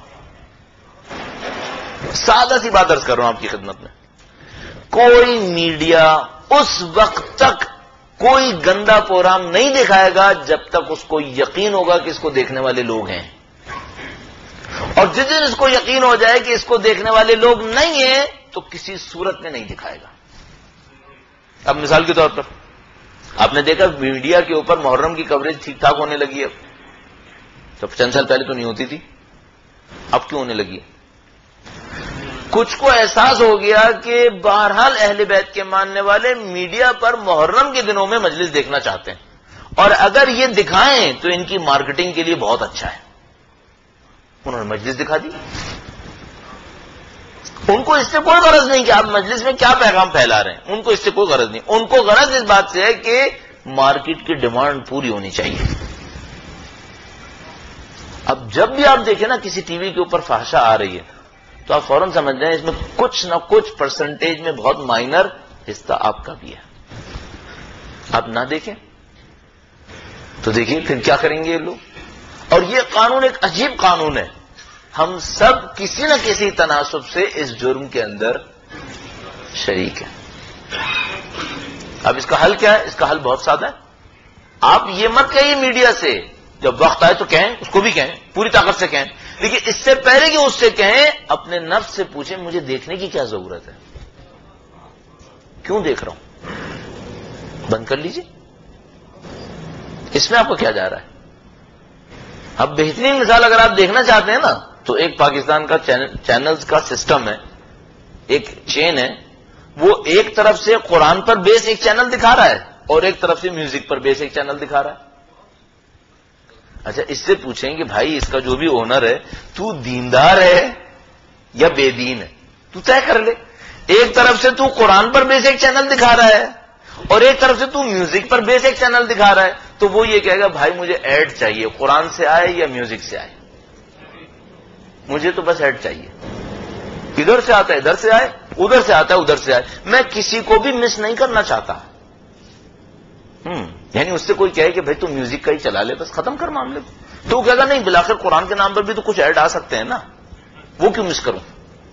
سادہ سی بات عرض کر رہا ہوں آپ کی خدمت میں, کوئی میڈیا اس وقت تک کوئی گندا پروگرام نہیں دکھائے گا جب تک اس کو یقین ہوگا کہ اس کو دیکھنے والے لوگ ہیں, اور جس دن اس کو یقین ہو جائے کہ اس کو دیکھنے والے لوگ نہیں ہیں تو کسی صورت میں نہیں دکھائے گا. اب مثال کے طور پر آپ نے دیکھا میڈیا کے اوپر محرم کی کوریج ٹھیک ٹھاک ہونے لگی ہے. جب چند سال پہلے تو نہیں ہوتی تھی, اب کیوں ہونے لگی ہے؟ کچھ کو احساس ہو گیا کہ بہرحال اہل بیت کے ماننے والے میڈیا پر محرم کے دنوں میں مجلس دیکھنا چاہتے ہیں, اور اگر یہ دکھائیں تو ان کی مارکیٹنگ کے لیے بہت اچھا ہے. انہوں نے مجلس دکھا دی. ان کو اس سے کوئی غرض نہیں کہ آپ مجلس میں کیا پیغام پھیلا رہے ہیں, ان کو اس سے کوئی غرض نہیں. ان کو غرض اس بات سے ہے کہ مارکیٹ کی ڈیمانڈ پوری ہونی چاہیے. اب جب بھی آپ دیکھیں نا کسی ٹی وی کے اوپر فحشا آ رہی ہے تو آپ فوراً سمجھ جائیں اس میں کچھ نہ کچھ پرسنٹیج میں بہت مائنر حصہ آپ کا بھی ہے. آپ نہ دیکھیں تو دیکھیے پھر کیا کریں گے یہ لوگ. اور یہ قانون ایک عجیب قانون ہے, ہم سب کسی نہ کسی تناسب سے اس جرم کے اندر شریک ہیں. اب اس کا حل کیا ہے؟ اس کا حل بہت سادہ ہے. آپ یہ مت کہیے میڈیا سے, جب وقت آئے تو کہیں, اس کو بھی کہیں, پوری طاقت سے کہیں, لیکن اس سے پہلے کہ اس سے کہیں اپنے نفس سے پوچھیں مجھے دیکھنے کی کیا ضرورت ہے, کیوں دیکھ رہا ہوں؟ بند کر لیجیے. اس میں آپ کو کیا جا رہا ہے؟ اب بہترین مثال اگر آپ دیکھنا چاہتے ہیں نا تو ایک پاکستان کا چینلز کا سسٹم ہے، ایک چین ہے، وہ ایک طرف سے قرآن پر بیس ایک چینل دکھا رہا ہے اور ایک طرف سے میوزک پر بیس ایک چینل دکھا رہا ہے. اچھا اس سے پوچھیں کہ بھائی اس کا جو بھی اونر ہے تو دیندار ہے یا بے دین ہے، تو طے کر لے. ایک طرف سے تو قرآن پر بیس ایک چینل دکھا رہا ہے اور ایک طرف سے تو میوزک پر بیس ایک چینل دکھا رہا ہے، تو وہ یہ کہے گا بھائی مجھے ایڈ چاہیے، قرآن سے آئے یا میوزک سے آئے، مجھے تو بس ایڈ چاہیے. ادھر سے آتا ہے ادھر سے آئے، ادھر سے آتا ہے ادھر سے آئے، میں کسی کو بھی مس نہیں کرنا چاہتا. یعنی اس سے کوئی کہے کہ بھائی تو میوزک کا ہی چلا لے، بس ختم کر معاملے کو. تو وہ کہے گا نہیں بالآخر قرآن کے نام پر بھی تو کچھ ایڈ آ سکتے ہیں نا، وہ کیوں مس کروں.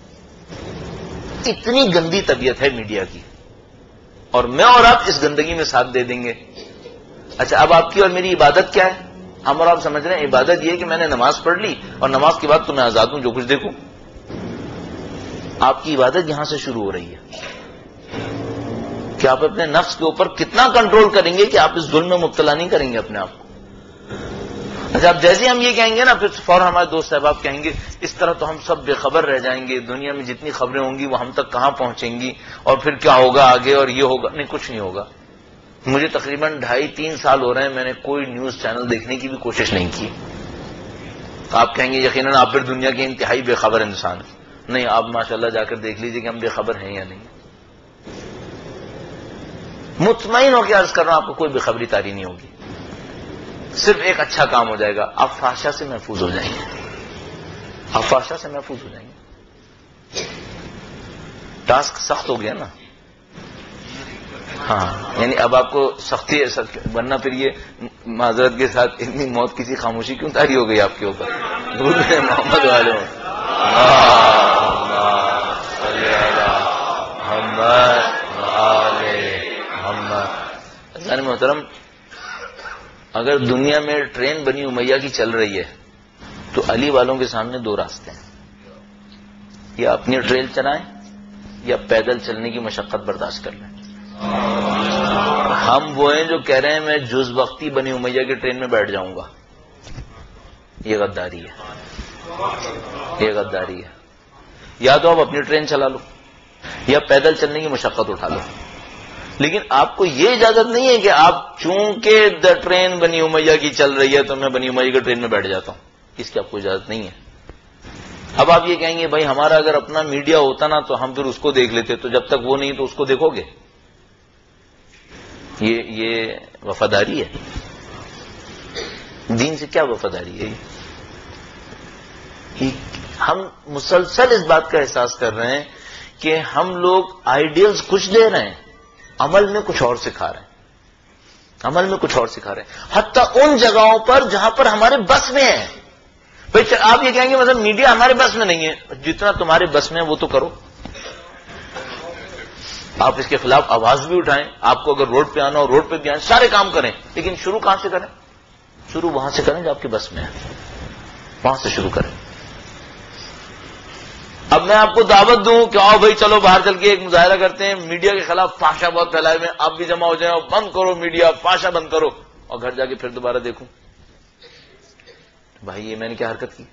اتنی گندی طبیعت ہے میڈیا کی، اور میں اور آپ اس گندگی میں ساتھ دے دیں گے. اچھا اب آپ کی اور میری عبادت کیا ہے؟ ہم اور آپ سمجھ رہے ہیں عبادت یہ کہ میں نے نماز پڑھ لی اور نماز کے بعد تو میں آزاد ہوں جو کچھ دیکھوں. آپ کی عبادت یہاں سے شروع ہو رہی ہے کہ آپ اپنے نفس کے اوپر کتنا کنٹرول کریں گے کہ آپ اس ظلم میں مبتلا نہیں کریں گے اپنے آپ کو. اچھا اب جیسے ہم یہ کہیں گے نا پھر فوراً ہمارے دوست صاحب کہیں گے اس طرح تو ہم سب بے خبر رہ جائیں گے، دنیا میں جتنی خبریں ہوں گی وہ ہم تک کہاں پہنچیں گی، اور پھر کیا ہوگا آگے اور یہ ہوگا. نہیں کچھ نہیں ہوگا. مجھے تقریباً 2.5-3 سال ہو رہے ہیں میں نے کوئی نیوز چینل دیکھنے کی بھی کوشش نہیں کی. آپ کہیں گے یقیناً آپ پھر دنیا کے انتہائی بے خبر انسان ہیں. نہیں آپ ماشاءاللہ جا کر دیکھ لیجئے کہ ہم بے خبر ہیں یا نہیں. مطمئن ہو کے عرض کر رہا ہوں آپ کو کوئی بے خبری طاری نہیں ہوگی. صرف ایک اچھا کام ہو جائے گا، آپ فحشا سے محفوظ ہو جائیں گے. آپ فحشا سے محفوظ ہو جائیں گے. ٹاسک سخت ہو گیا نا. ہاں یعنی اب آپ کو سختی ہے، ورنہ پھر یہ معذرت کے ساتھ اتنی موت کسی خاموشی کیوں طاری ہو گئی آپ کے اوپر. محمد والے اللہ محترم، اگر دنیا میں ٹرین بنی امیہ کی چل رہی ہے تو علی والوں کے سامنے 2 راستے ہیں، یا اپنی ٹرین چلائیں یا پیدل چلنے کی مشقت برداشت کر لیں. ہم وہ ہیں جو کہہ رہے ہیں میں جز وقتی بنی امیہ کی ٹرین میں بیٹھ جاؤں گا. یہ غداری ہے، یہ غداری ہے. یا تو آپ اپنی ٹرین چلا لو یا پیدل چلنے کی مشقت اٹھا لو، لیکن آپ کو یہ اجازت نہیں ہے کہ آپ چونکہ ٹرین بنی امیہ کی چل رہی ہے تو میں بنی امیہ کی ٹرین میں بیٹھ جاتا ہوں. اس کی آپ کو اجازت نہیں ہے. اب آپ یہ کہیں گے بھائی ہمارا اگر اپنا میڈیا ہوتا نا تو ہم پھر اس کو دیکھ لیتے، تو جب تک وہ نہیں تو اس کو دیکھو گے. یہ وفاداری ہے؟ دین سے کیا وفاداری ہے؟ ہم مسلسل اس بات کا احساس کر رہے ہیں کہ ہم لوگ آئیڈیلز کچھ دے رہے ہیں، عمل میں کچھ اور سکھا رہے ہیں. عمل میں کچھ اور سکھا رہے ہیں، حتیٰ ان جگہوں پر جہاں پر ہمارے بس میں ہے. بھائی آپ یہ کہیں گے مطلب میڈیا ہمارے بس میں نہیں ہے، جتنا تمہارے بس میں ہے وہ تو کرو. آپ اس کے خلاف آواز بھی اٹھائیں، آپ کو اگر روڈ پہ آنا ہو روڈ پہ بھی آئیں، سارے کام کریں، لیکن شروع کہاں سے کریں؟ شروع وہاں سے کریں جو آپ کے بس میں ہے، وہاں سے شروع کریں. اب میں آپ کو دعوت دوں کہ آؤ بھائی چلو باہر چل کے ایک مظاہرہ کرتے ہیں، میڈیا کے خلاف فحشا بہت پھیلائے ہوئے ہیں، آپ بھی جمع ہو جائیں اور بند کرو میڈیا، فحشا بند کرو، اور گھر جا کے پھر دوبارہ دیکھوں بھائی یہ میں نے کیا حرکت کی؟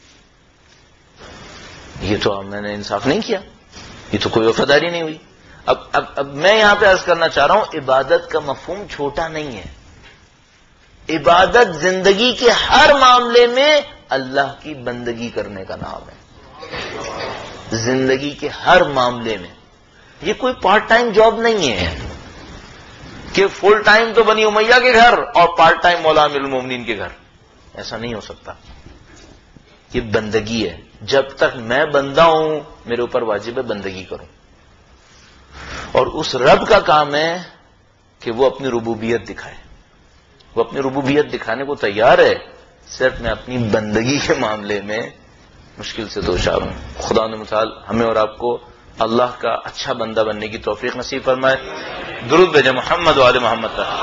یہ تو میں نے انصاف نہیں کیا، یہ تو کوئی وفاداری نہیں ہوئی. اب میں یہاں پہ عرض کرنا چاہ رہا ہوں عبادت کا مفہوم چھوٹا نہیں ہے. عبادت زندگی کے ہر معاملے میں اللہ کی بندگی کرنے کا نام ہے. زندگی کے ہر معاملے میں. یہ کوئی پارٹ ٹائم جاب نہیں ہے کہ فل ٹائم تو بنی امیہ کے گھر اور پارٹ ٹائم مولا امیر المومنین کے گھر. ایسا نہیں ہو سکتا. یہ بندگی ہے. جب تک میں بندہ ہوں میرے اوپر واجب ہے بندگی کروں. اور اس رب کا کام ہے کہ وہ اپنی ربوبیت دکھائے. وہ اپنی ربوبیت دکھانے کو تیار ہے، صرف میں اپنی بندگی کے معاملے میں مشکل سے دوچار ہوں. خدا نے مثال ہمیں اور آپ کو اللہ کا اچھا بندہ بننے کی توفیق نصیب فرمائے. درود بھیجیں محمد و آل محمد تک.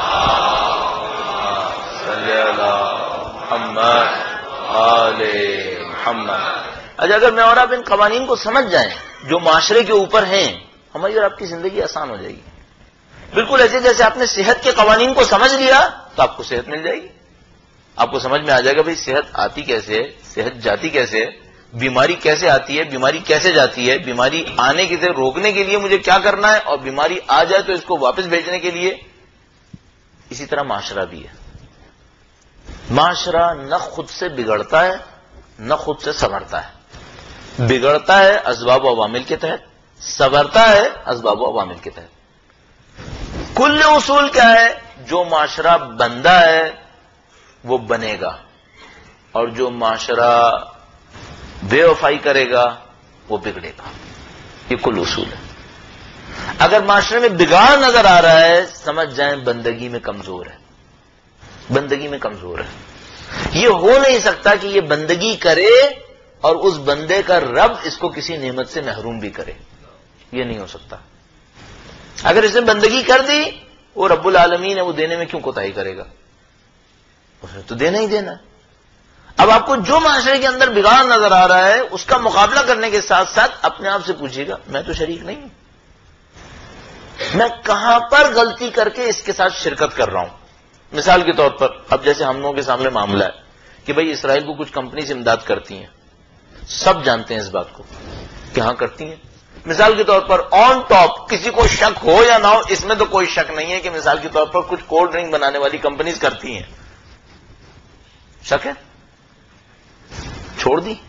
صلی اللہ محمد آل محمد. اچھا اگر میں اور آپ ان قوانین کو سمجھ جائیں جو معاشرے کے اوپر ہیں، ہماری اور آپ کی زندگی آسان ہو جائے گی. بالکل ایسے جیسے آپ نے صحت کے قوانین کو سمجھ لیا تو آپ کو صحت مل جائے گی. آپ کو سمجھ میں آ جائے گا بھئی صحت آتی کیسے ہے، صحت جاتی کیسے ہے، بیماری کیسے آتی ہے، بیماری کیسے جاتی ہے، بیماری آنے کے سے روکنے کے لیے مجھے کیا کرنا ہے، اور بیماری آ جائے تو اس کو واپس بھیجنے کے لیے. اسی طرح معاشرہ بھی ہے. معاشرہ نہ خود سے بگڑتا ہے نہ خود سے سنورتا ہے. بگڑتا ہے اسباب و عوامل کے تحت، سنورتا ہے اسباب و عوامل کے تحت. کل اصول کیا ہے؟ جو معاشرہ بندہ ہے وہ بنے گا، اور جو معاشرہ بے وفائی کرے گا وہ بگڑے گا. یہ کل اصول ہے. اگر معاشرے میں بگاڑ نظر آ رہا ہے سمجھ جائیں بندگی میں کمزور ہے، بندگی میں کمزور ہے. یہ ہو نہیں سکتا کہ یہ بندگی کرے اور اس بندے کا رب اس کو کسی نعمت سے محروم بھی کرے. یہ نہیں ہو سکتا. اگر اس نے بندگی کر دی وہ رب العالمین ہے، وہ دینے میں کیوں کوتاہی کرے گا؟ اس نے تو دینا ہی دینا ہے. اب آپ کو جو معاشرے کے اندر بگاڑ نظر آ رہا ہے اس کا مقابلہ کرنے کے ساتھ ساتھ اپنے آپ سے پوچھیے گا میں تو شریک نہیں ہوں، میں کہاں پر غلطی کر کے اس کے ساتھ شرکت کر رہا ہوں. مثال کے طور پر اب جیسے ہم لوگوں کے سامنے معاملہ ہے کہ بھئی اسرائیل کو کچھ کمپنیز امداد کرتی ہیں، سب جانتے ہیں اس بات کو کہ ہاں کرتی ہیں. مثال کے طور پر آن ٹاپ کسی کو شک ہو یا نہ ہو، اس میں تو کوئی شک نہیں ہے کہ مثال کے طور پر کچھ کولڈ ڈرنک بنانے والی کمپنیز کرتی ہیں. شک ہے؟ چھوڑ دی.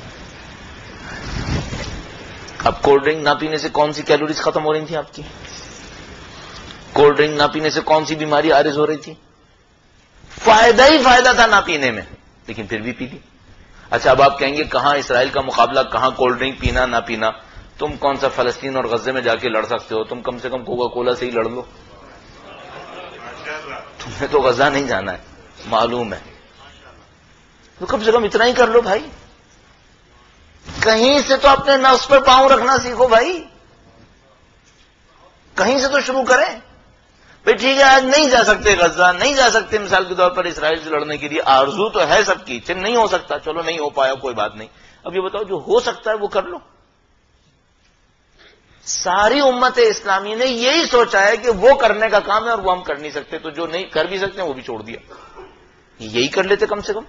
اب کولڈ ڈرنک نہ پینے سے کون سی کیلوریز ختم ہو رہی تھیں آپ کی؟ کولڈ ڈرنک نہ پینے سے کون سی بیماری عارض ہو رہی تھی؟ فائدہ ہی فائدہ تھا نہ پینے میں، لیکن پھر بھی پی لی. اچھا اب آپ کہیں گے کہاں اسرائیل کا مقابلہ، کہاں کولڈ ڈرنک پینا نہ پینا. تم کون سا فلسطین اور غزے میں جا کے لڑ سکتے ہو؟ تم کم سے کم کوکا کولا سے ہی لڑ لو. تمہیں تو غزہ نہیں جانا ہے، معلوم ہے، تو کم سے کم اتنا ہی کر لو بھائی. کہیں سے تو اپنے نفس پر پاؤں رکھنا سیکھو بھائی، کہیں سے تو شروع کریں. بھائی ٹھیک ہے آج نہیں جا سکتے غزہ، نہیں جا سکتے مثال کے طور پر اسرائیل سے لڑنے کے لیے، آرزو تو ہے سب کی، نہیں ہو سکتا، چلو نہیں ہو پایا کوئی بات نہیں. اب یہ بتاؤ جو ہو سکتا ہے وہ کر لو. ساری امت اسلامی نے یہی سوچا ہے کہ وہ کرنے کا کام ہے اور وہ ہم کر نہیں سکتے، تو جو نہیں کر بھی سکتے ہیں وہ بھی چھوڑ دیا. یہی کر لیتے کم سے کم.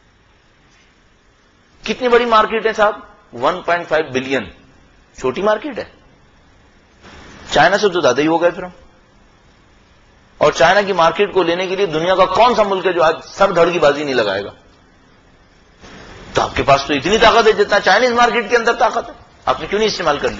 کتنی بڑی مارکیٹ ہے صاحب؟ 1.5 بلین. چھوٹی مارکیٹ ہے؟ چائنا سے تو زیادہ ہی ہو گئے پھر ہم. اور چائنا کی مارکیٹ کو لینے کے لیے دنیا کا کون سا ملک ہے جو آج سر دھڑ کی بازی نہیں لگائے گا؟ تو آپ کے پاس تو اتنی طاقت ہے جتنا چائنیز مارکیٹ کے اندر طاقت ہے، آپ نے کیوں نہیں استعمال کر لی؟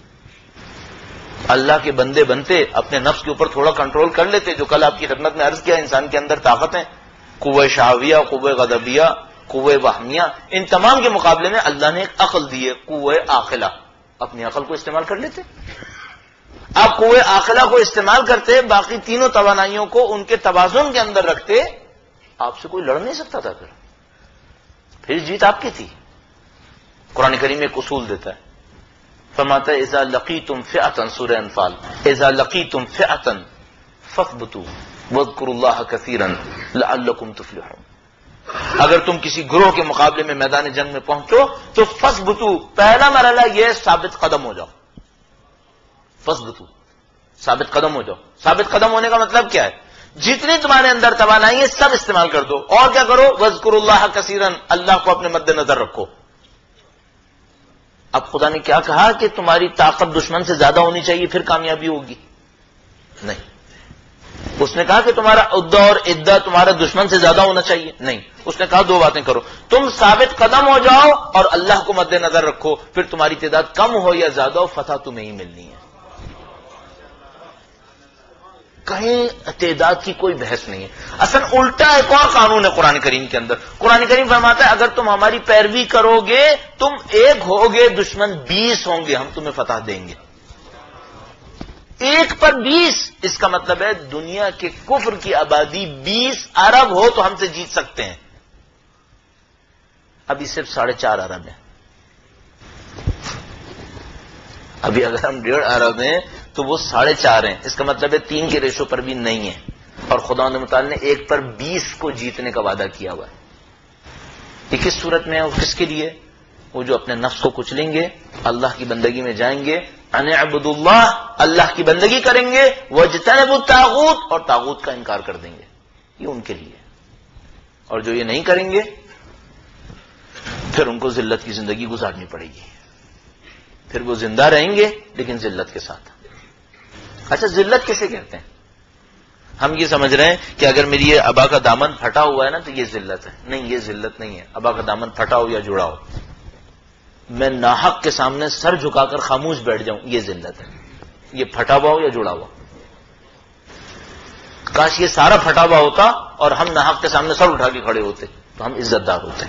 اللہ کے بندے بنتے، اپنے نفس کے اوپر تھوڑا کنٹرول کر لیتے. جو کل آپ کی خدمت میں عرض کیا انسان کے اندر طاقت ہے، قوہ شہویہ، قوہ غضبیہ، قوہ وہمیہ، ان تمام کے مقابلے میں اللہ نے ایک عقل دی ہے، قوہ عاقلہ. اپنی عقل کو استعمال کر لیتے. آپ قوہ عاقلہ کو استعمال کرتے، باقی تینوں توانائیوں کو ان کے توازن کے اندر رکھتے، آپ سے کوئی لڑ نہیں سکتا تھا. پھر جیت آپ کی تھی. قرآن کریم ایک اصول دیتا ہے، فرماتا ہے اذا لقیتم فئۃ، سورہ انفال، اذا لقیتم فئۃ فاثبتوا واذکروا اللہ کثیرا لعلکم تفلحون. اگر تم کسی گروہ کے مقابلے میں میدان جنگ میں پہنچو تو فاثبتوا، پہلا مرحلہ یہ ثابت قدم ہو جاؤ. فاثبتوا، ثابت قدم ہو جاؤ. ثابت قدم ہونے کا مطلب کیا ہے؟ جتنی تمہارے اندر توانائی ہے سب استعمال کر دو. اور کیا کرو؟ واذکروا اللہ کثیرا، اللہ کو اپنے مد نظر رکھو. اب خدا نے کیا کہا کہ تمہاری طاقت دشمن سے زیادہ ہونی چاہیے پھر کامیابی ہوگی؟ نہیں. اس نے کہا کہ تمہارا عدہ اور عدہ تمہارا دشمن سے زیادہ ہونا چاہیے؟ نہیں. اس نے کہا دو باتیں کرو، تم ثابت قدم ہو جاؤ اور اللہ کو مد نظر رکھو، پھر تمہاری تعداد کم ہو یا زیادہ ہو فتح تمہیں ہی ملنی ہے. کہیں تعداد کی کوئی بحث نہیں ہے. اصل الٹا ایک اور قانون ہے قرآن کریم کے اندر. قرآن کریم فرماتا ہے اگر تم ہماری پیروی کرو گے، تم ایک ہوگے، دشمن 20 ہوں گے، ہم تمہیں فتح دیں گے. 1 پر 20، اس کا مطلب ہے دنیا کے کفر کی آبادی 20 ارب ہو تو ہم سے جیت سکتے ہیں. ابھی صرف 4.5 ارب ہیں. ابھی اگر ہم 1.5 ارب ہیں تو وہ 4.5 ہیں. اس کا مطلب ہے 3 کے ریشو پر بھی نہیں ہے. اور خدا متعال نے 1 پر 20 کو جیتنے کا وعدہ کیا ہوا ہے. یہ کس صورت میں ہے اور کس کے لیے؟ وہ جو اپنے نفس کو کچلیں گے، اللہ کی بندگی میں جائیں گے، ان اعبدوا اللہ، اللہ کی بندگی کریں گے، واجتنبوا الطاغوت، اور طاغوت کا انکار کر دیں گے. یہ ان کے لیے. اور جو یہ نہیں کریں گے پھر ان کو ذلت کی زندگی گزارنی پڑے گی. پھر وہ زندہ رہیں گے لیکن ذلت کے ساتھ. اچھا ذلت کیسے کہتے ہیں؟ ہم یہ سمجھ رہے ہیں کہ اگر میری یہ ابا کا دامن پھٹا ہوا ہے نا تو یہ ذلت ہے. نہیں، یہ ذلت نہیں ہے. ابا کا دامن پھٹا ہو یا جڑا ہو، میں ناحق کے سامنے سر جھکا کر خاموش بیٹھ جاؤں، یہ ذلت ہے. یہ پھٹا ہوا ہو یا جڑا ہوا. کاش یہ سارا پھٹا ہوا ہوتا اور ہم ناحق کے سامنے سر اٹھا کے کھڑے ہوتے تو ہم عزت دار ہوتے.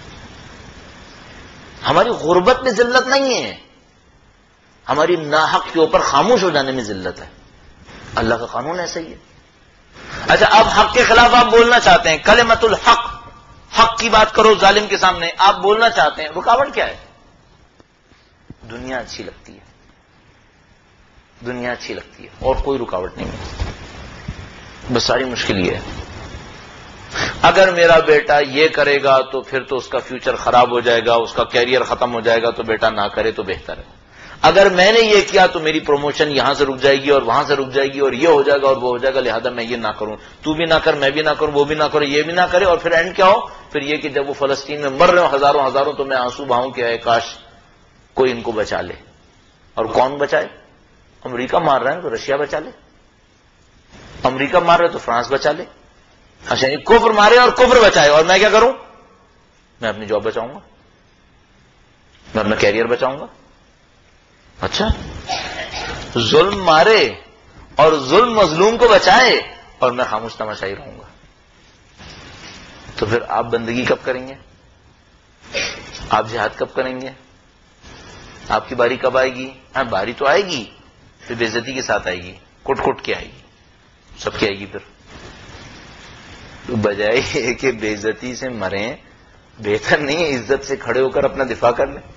ہماری غربت میں ذلت نہیں ہے، ہماری ناحق کے اوپر خاموش ہو جانے میں ذلت ہے. اللہ کا قانون ایسا ہی ہے. اچھا، اب حق کے خلاف آپ بولنا چاہتے ہیں، کلمۃ الحق، حق کی بات کرو ظالم کے سامنے، آپ بولنا چاہتے ہیں، رکاوٹ کیا ہے؟ دنیا اچھی لگتی ہے، دنیا اچھی لگتی ہے اور کوئی رکاوٹ نہیں ہے. بس ساری مشکل یہ ہے، اگر میرا بیٹا یہ کرے گا تو پھر تو اس کا فیوچر خراب ہو جائے گا، اس کا کیریئر ختم ہو جائے گا، تو بیٹا نہ کرے تو بہتر ہے. اگر میں نے یہ کیا تو میری پروموشن یہاں سے رک جائے گی اور وہاں سے رک جائے گی اور یہ ہو جائے گا اور وہ ہو جائے گا، لہذا میں یہ نہ کروں. تو بھی نہ کر، میں بھی نہ کروں، وہ بھی نہ کرے، یہ بھی نہ کرے. اور پھر اینڈ کیا ہو؟ پھر یہ کہ جب وہ فلسطین میں مر رہے ہو ہزاروں ہزاروں تو میں آنسو بہاؤں کہ اے کاش کوئی ان کو بچا لے. اور کون بچائے؟ امریکہ مار رہا ہے تو رشیا بچا لے، امریکہ مار رہا ہے تو فرانس بچا لے. اچھا، یہ کفر مارے اور کفر بچائے، اور میں کیا کروں؟ میں اپنی جاب بچاؤں گا، میں اپنا کیریئر بچاؤں گا. اچھا، ظلم مارے اور ظلم مظلوم کو بچائے اور میں خاموش تماشائی رہوں گا. تو پھر آپ بندگی کب کریں گے؟ آپ جہاد کب کریں گے؟ آپ کی باری کب آئے گی؟ ہاں، باری تو آئے گی، پھر بے عزتی کے ساتھ آئے گی، کٹ کٹ کے آئے گی، سب کی آئے گی. پھر بجائے کہ بے عزتی سے مریں، بہتر نہیں ہے عزت سے کھڑے ہو کر اپنا دفاع کر لیں؟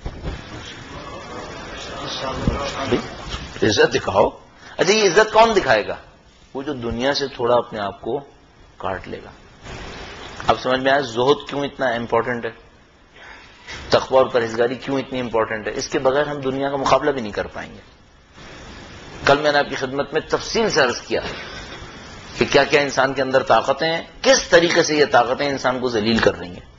عزت دکھاؤ. اچھا، یہ عزت کون دکھائے گا؟ وہ جو دنیا سے تھوڑا اپنے آپ کو کاٹ لے گا. اب سمجھ میں آیا زہد کیوں اتنا امپورٹنٹ ہے، تقوی اور پرہیزگاری کیوں اتنی امپورٹنٹ ہے. اس کے بغیر ہم دنیا کا مقابلہ بھی نہیں کر پائیں گے. کل میں نے آپ کی خدمت میں تفصیل سے عرض کیا کہ کیا کیا انسان کے اندر طاقتیں ہیں، کس طریقے سے یہ طاقتیں انسان کو ذلیل کر رہی ہیں.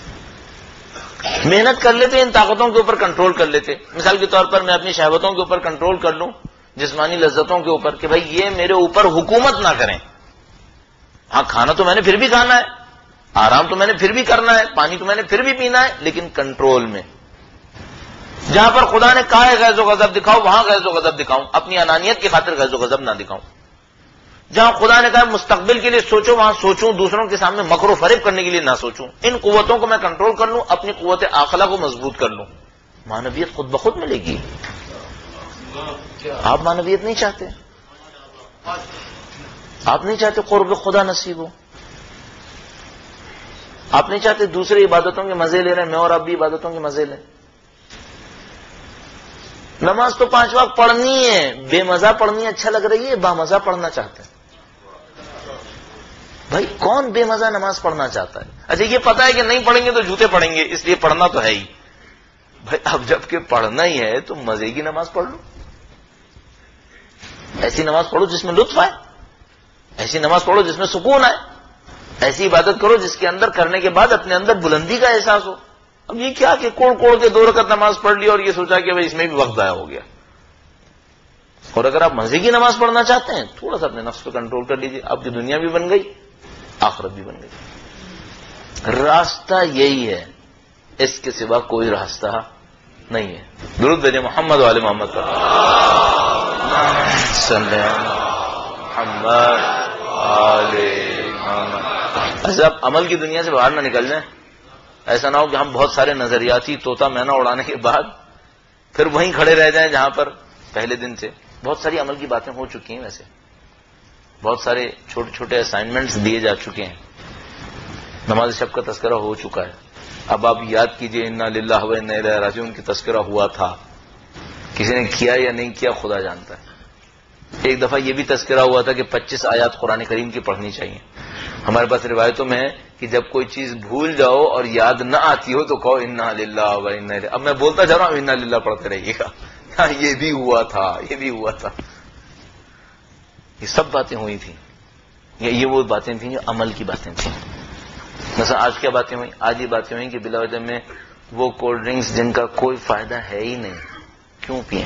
محنت کر لیتے ان طاقتوں کے اوپر کنٹرول کر لیتے. مثال کے طور پر میں اپنی شہوتوں کے اوپر کنٹرول کر لوں، جسمانی لذتوں کے اوپر، کہ بھائی یہ میرے اوپر حکومت نہ کریں. ہاں، کھانا تو میں نے پھر بھی کھانا ہے، آرام تو میں نے پھر بھی کرنا ہے، پانی تو میں نے پھر بھی پینا ہے، لیکن کنٹرول میں. جہاں پر خدا نے کہا ہے غیظ و غضب دکھاؤ، وہاں غیظ و غضب دکھاؤں، اپنی انانیت کی خاطر غیظ و غضب نہ دکھاؤں. جہاں خدا نے کہا مستقبل کے لیے سوچو، وہاں سوچوں، دوسروں کے سامنے مکر و فریب کرنے کے لیے نہ سوچوں. ان قوتوں کو میں کنٹرول کر لوں، اپنی قوت عاقلہ کو مضبوط کر لوں. مانویت خود بخود ملے گی. آپ مانویت نہیں چاہتے، آپ نہیں چاہتے قرب خدا نصیب ہو، آپ نہیں چاہتے دوسرے عبادتوں کے مزے لے رہے ہیں، میں اور آپ بھی عبادتوں کے مزے لیں. نماز تو 5 وقت پڑھنی ہے، بے مزہ پڑھنی اچھا لگ رہی ہے، با مزہ پڑھنا چاہتے ہیں. بھائی کون بے مزہ نماز پڑھنا چاہتا ہے؟ اچھا، یہ پتا ہے کہ نہیں پڑھیں گے تو جوتے پڑیں گے، اس لیے پڑھنا تو ہے ہی. بھائی اب جب کہ پڑھنا ہی ہے تو مزے کی نماز پڑھ لو. ایسی نماز پڑھو جس میں لطف آئے، ایسی نماز پڑھو جس میں سکون آئے، ایسی عبادت کرو جس کے اندر کرنے کے بعد اپنے اندر بلندی کا احساس ہو. اب یہ کیا کہ کوڑ کوڑ کے 2 رکعت نماز پڑھ لی اور یہ سوچا کہ بھائی اس میں بھی وقت ضائع ہو گیا. اور اگر آپ مزے کی نماز پڑھنا چاہتے ہیں، تھوڑا سا اپنے نفس پہ کنٹرول کر لیجیے، آپ کی دنیا بھی بن گئی، آخرت بھی بن گئی. راستہ یہی ہے، اس کے سوا کوئی راستہ نہیں ہے. درود بھیجے محمد والے محمد کا ایسا آپ عمل کی دنیا سے باہر نہ نکل جائیں. ایسا نہ ہو کہ ہم بہت سارے نظریاتی طوطا مینا اڑانے کے بعد پھر وہیں کھڑے رہ جائیں جہاں پر پہلے دن سے. بہت ساری عمل کی باتیں ہو چکی ہیں، ویسے بہت سارے چھوٹے چھوٹے اسائنمنٹس دیے جا چکے ہیں، نماز شب کا تذکرہ ہو چکا ہے. اب آپ یاد کیجئے انا للہ و انا الیہ راجعون کی تذکرہ ہوا تھا، کسی نے کیا یا نہیں کیا خدا جانتا ہے. ایک دفعہ یہ بھی تذکرہ ہوا تھا کہ 25 آیات قرآن کریم کی پڑھنی چاہیے. ہمارے پاس روایتوں میں ہے کہ جب کوئی چیز بھول جاؤ اور یاد نہ آتی ہو تو کہو انا للہ و انا الیہ. اب میں بولتا جا رہا ہوں انا للہ پڑھتے رہیے گا. یہ بھی ہوا تھا، یہ بھی ہوا تھا. یہ سب باتیں ہوئی تھیں، یہ وہ باتیں تھیں جو عمل کی باتیں تھیں. مثلا آج کیا باتیں ہوئی؟ آج یہ باتیں ہوئی کہ بلا وجہ میں وہ کولڈ ڈرنکس جن کا کوئی فائدہ ہے ہی نہیں کیوں پئیں؟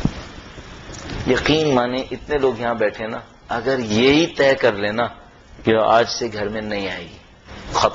یقین مانے اتنے لوگ یہاں بیٹھے نا، اگر یہی طے کر لینا کہ آج سے گھر میں نہیں آئے گی، ختم،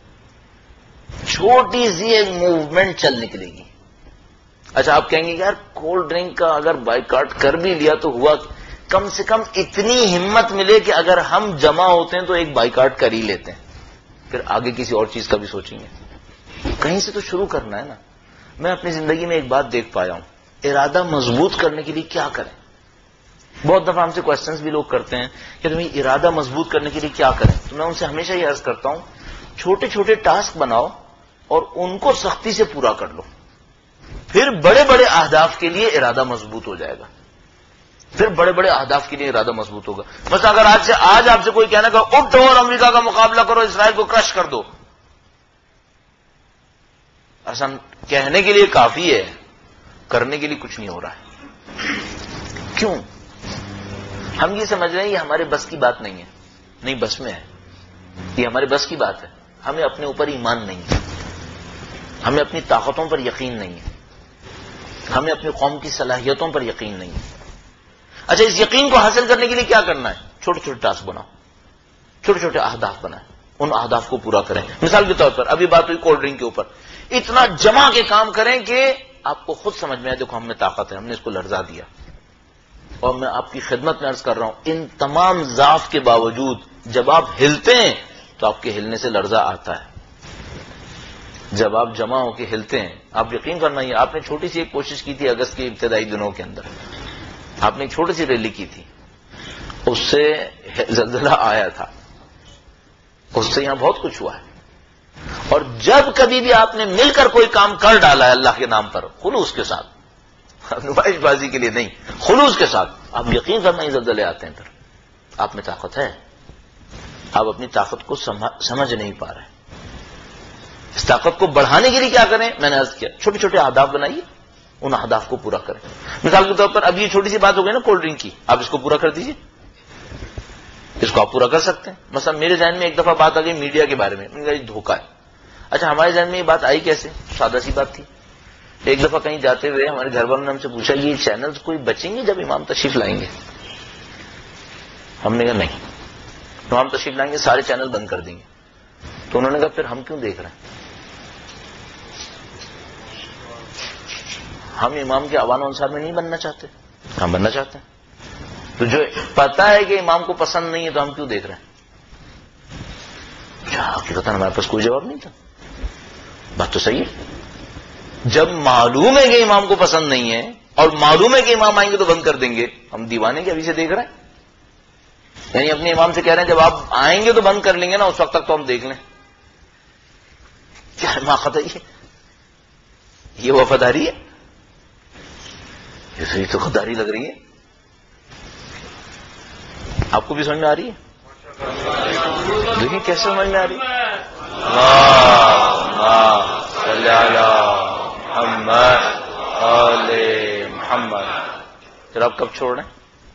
چھوٹی سی ایک موومنٹ چل نکلے گی. اچھا آپ کہیں گے یار کولڈ ڈرنک کا اگر بائیکاٹ کر بھی لیا تو ہوا، کم سے کم اتنی ہمت ملے کہ اگر ہم جمع ہوتے ہیں تو ایک بائیکاٹ کر ہی لیتے ہیں، پھر آگے کسی اور چیز کا بھی سوچیں گے. کہیں سے تو شروع کرنا ہے نا. میں اپنی زندگی میں ایک بات دیکھ پایا ہوں، ارادہ مضبوط کرنے کے لیے کیا کریں. بہت دفعہ ہم سے کوشچنز بھی لوگ کرتے ہیں کہ تمہیں ارادہ مضبوط کرنے کے لیے کیا کریں. تو میں ان سے ہمیشہ یہ عرض کرتا ہوں چھوٹے چھوٹے ٹاسک بناؤ اور ان کو سختی سے پورا کر لو، پھر بڑے بڑے اہداف کے لیے ارادہ مضبوط ہو جائے گا. پھر بڑے بڑے اہداف کے لیے ارادہ مضبوط ہوگا. بس اگر آج آپ سے کوئی کہنا کہ اٹھو اور امریکہ کا مقابلہ کرو، اسرائیل کو کرش کر دو، ایسا کہنے کے لیے کافی ہے، کرنے کے لیے کچھ نہیں ہو رہا ہے. کیوں؟ ہم یہ سمجھ رہے ہیں یہ ہمارے بس کی بات نہیں ہے. نہیں، بس میں ہے، یہ ہمارے بس کی بات ہے. ہمیں اپنے اوپر ایمان نہیں ہے، ہمیں اپنی طاقتوں پر یقین نہیں ہے، ہمیں اپنی قوم کی صلاحیتوں پر یقین نہیں ہے. اچھا اس یقین کو حاصل کرنے کے لیے کیا کرنا ہے؟ چھوٹے چھوٹے ٹاسک بناؤ، چھوٹے چھوٹے اہداف بنائیں، ان اہداف کو پورا کریں. مثال کے طور پر ابھی بات ہوئی کولڈ ڈرنک کے اوپر، اتنا جمع کے کام کریں کہ آپ کو خود سمجھ میں آئے دیکھو ہم میں طاقت ہے، ہم نے اس کو لرزا دیا. اور میں آپ کی خدمت میں عرض کر رہا ہوں ان تمام ضعف کے باوجود جب آپ ہلتے ہیں تو آپ کے ہلنے سے لرزہ آتا ہے. جب آپ جمع ہو کے ہلتے ہیں، آپ یقین کرنا ہی، آپ نے چھوٹی سی ایک کوشش کی تھی اگست کے ابتدائی دنوں کے اندر، آپ نے ایک چھوٹی سی ریلی کی تھی، اس سے زلزلہ آیا تھا، اس سے یہاں بہت کچھ ہوا ہے. اور جب کبھی بھی آپ نے مل کر کوئی کام کر ڈالا ہے اللہ کے نام پر خلوص کے ساتھ، نمائش بازی کے لیے نہیں، خلوص کے ساتھ، آپ یقین کرنا ہی زلزلے آتے ہیں. پھر آپ میں طاقت ہے، آپ اپنی طاقت کو سمجھ نہیں پا رہے. اس طاقت کو بڑھانے کے لیے کیا کریں؟ میں نے عرض کیا چھوٹے چھوٹے اہداف بنائیے، ان اہداف کو پورا کریں. مثال کے طور پر اب یہ چھوٹی سی بات ہو گئی نا کولڈ ڈرنک کی، آپ اس کو پورا کر دیجیے، اس کو آپ پورا کر سکتے ہیں. مثلا میرے ذہن میں ایک دفعہ بات آ گئی میڈیا کے بارے میں، میں نے کہا یہ دھوکہ ہے. اچھا ہمارے ذہن میں یہ بات آئی کیسے؟ سادہ سی بات تھی. ایک دفعہ کہیں جاتے ہوئے ہمارے گھر والوں نے ہم سے پوچھا یہ چینلز کوئی بچیں گے جب امام تشریف لائیں گے؟ ہم نے کہا نہیں، امام تشریف لائیں گے سارے چینل بند کر دیں گے. تو انہوں نے کہا پھر ہم کیوں دیکھ رہے ہیں؟ ہم امام کے اوان و انصار میں نہیں بننا چاہتے، ہم بننا چاہتے ہیں. تو جو پتا ہے کہ امام کو پسند نہیں ہے تو ہم کیوں دیکھ رہے ہیں؟ حقیقت ہمارے پاس کوئی جواب نہیں تھا. بات تو صحیح ہے. جب معلوم ہے کہ امام کو پسند نہیں ہے اور معلوم ہے کہ امام آئیں گے تو بند کر دیں گے، ہم دیوانے کے ابھی سے دیکھ رہے ہیں. یعنی اپنے امام سے کہہ رہے ہیں جب آپ آئیں گے تو بند کر لیں گے نا، اس وقت تک تو ہم دیکھ لیں. کیا حماقت ہے یہ وفاداری ہے؟ یہ تو خودداری لگ رہی ہے. آپ کو بھی سمجھ میں آ رہی ہے؟ دیکھیں کیسے سمجھ میں آ رہی ہے. محمد. پھر آپ کب چھوڑ رہے ہیں؟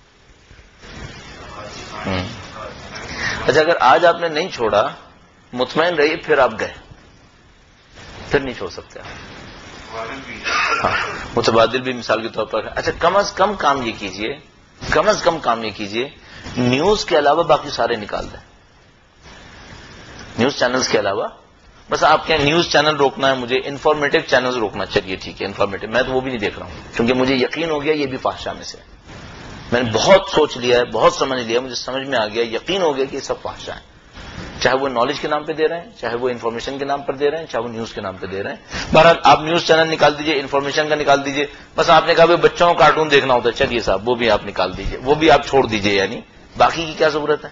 اچھا اگر آج آپ نے نہیں چھوڑا، مطمئن رہیے پھر آپ گئے، پھر نہیں چھوڑ سکتے آپ. متبادل بھی مثال کے طور پر. اچھا کم از کم کام یہ کیجئے، کم از کم کام یہ کیجئے نیوز کے علاوہ باقی سارے نکال دیں. نیوز چینلز کے علاوہ بس آپ کے نیوز چینل روکنا ہے، مجھے انفارمیٹو چینلز روکنا. چلیے ٹھیک ہے انفارمیٹو، میں تو وہ بھی نہیں دیکھ رہا ہوں کیونکہ مجھے یقین ہو گیا یہ بھی فحشا میں سے. میں نے بہت سوچ لیا ہے، بہت سمجھ لیا، مجھے سمجھ میں آ گیا، یقین ہو گیا کہ یہ سب فحشا ہیں. چاہے وہ نالج کے نام پہ دے رہے ہیں، چاہے وہ انفارمیشن کے نام پر دے رہے ہیں، چاہے وہ نیوز کے نام پہ دے رہے ہیں. بہرحال آپ نیوز چینل نکال دیجئے، انفارمیشن کا نکال دیجئے. بس آپ نے کہا بھائی بچوں کو کارٹون دیکھنا ہوتا ہے، چلیے صاحب وہ بھی آپ نکال دیجئے، وہ بھی آپ چھوڑ دیجئے. یعنی باقی کی کیا ضرورت ہے؟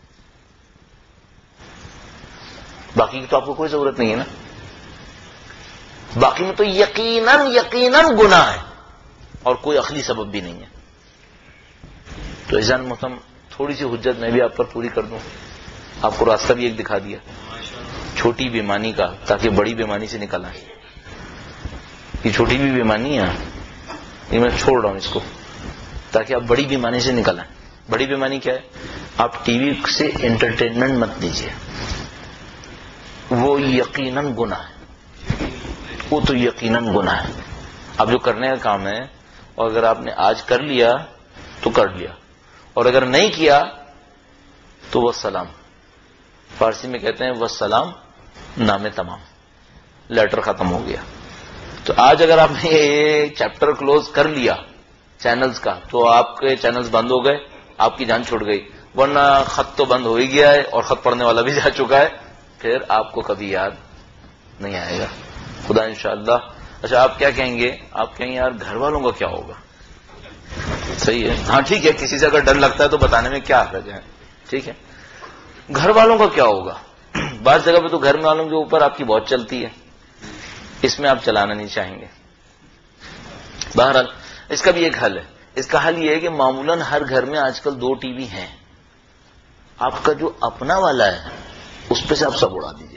باقی کی تو آپ کو کوئی ضرورت نہیں ہے نا. باقی میں تو یقیناً گناہ ہے اور کوئی عقلی سبب بھی نہیں ہے. تو عزیزان محترم تھوڑی سی حجت میں بھی آپ پر پوری کر دوں. آپ کو راستہ بھی ایک دکھا دیا چھوٹی بیمانی کا، تاکہ بڑی بیمانی سے نکل آئے. یہ چھوٹی بھی بیمانی ہے، یہ میں چھوڑ رہا ہوں اس کو تاکہ آپ بڑی بیمانی سے نکل آئیں. بڑی بیمانی کیا ہے؟ آپ ٹی وی سے انٹرٹینمنٹ مت لیجیے. وہ یقیناً گناہ ہے، وہ تو یقیناً گناہ ہے. اب جو کرنے کا کام ہے، اور اگر آپ نے آج کر لیا تو کر لیا، اور اگر نہیں کیا تو والسلام. فارسی میں کہتے ہیں والسلام، نام تمام، لیٹر ختم ہو گیا. تو آج اگر آپ نے یہ چیپٹر کلوز کر لیا چینلز کا تو آپ کے چینلز بند ہو گئے، آپ کی جان چھوٹ گئی. ورنہ خط تو بند ہو ہی گیا ہے اور خط پڑھنے والا بھی جا چکا ہے، پھر آپ کو کبھی یاد نہیں آئے گا خدا انشاءاللہ. اچھا آپ کیا کہیں گے؟ آپ کہیں گے یار گھر والوں کا کیا ہوگا؟ صحیح ہے، ہاں ٹھیک ہے، کسی سے اگر ڈر لگتا ہے تو بتانے میں کیا حرج ہے، ٹھیک ہے. گھر والوں کا کیا ہوگا؟ بعض جگہ پہ تو گھر والوں کے اوپر آپ کی بہت چلتی ہے، اس میں آپ چلانا نہیں چاہیں گے. بہرحال اس کا بھی ایک حل ہے. اس کا حل یہ ہے کہ معمولاً ہر گھر میں آج کل 2 ٹی وی ہیں. آپ کا جو اپنا والا ہے اس پہ سے آپ سب اڑا دیجیے.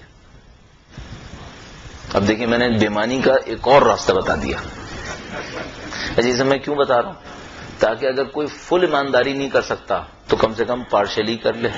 اب دیکھیں میں نے بےمانی کا ایک اور راستہ بتا دیا. جیسے میں کیوں بتا رہا ہوں؟ تاکہ اگر کوئی فل ایمانداری نہیں کر سکتا تو کم سے کم پارشلی کر لے.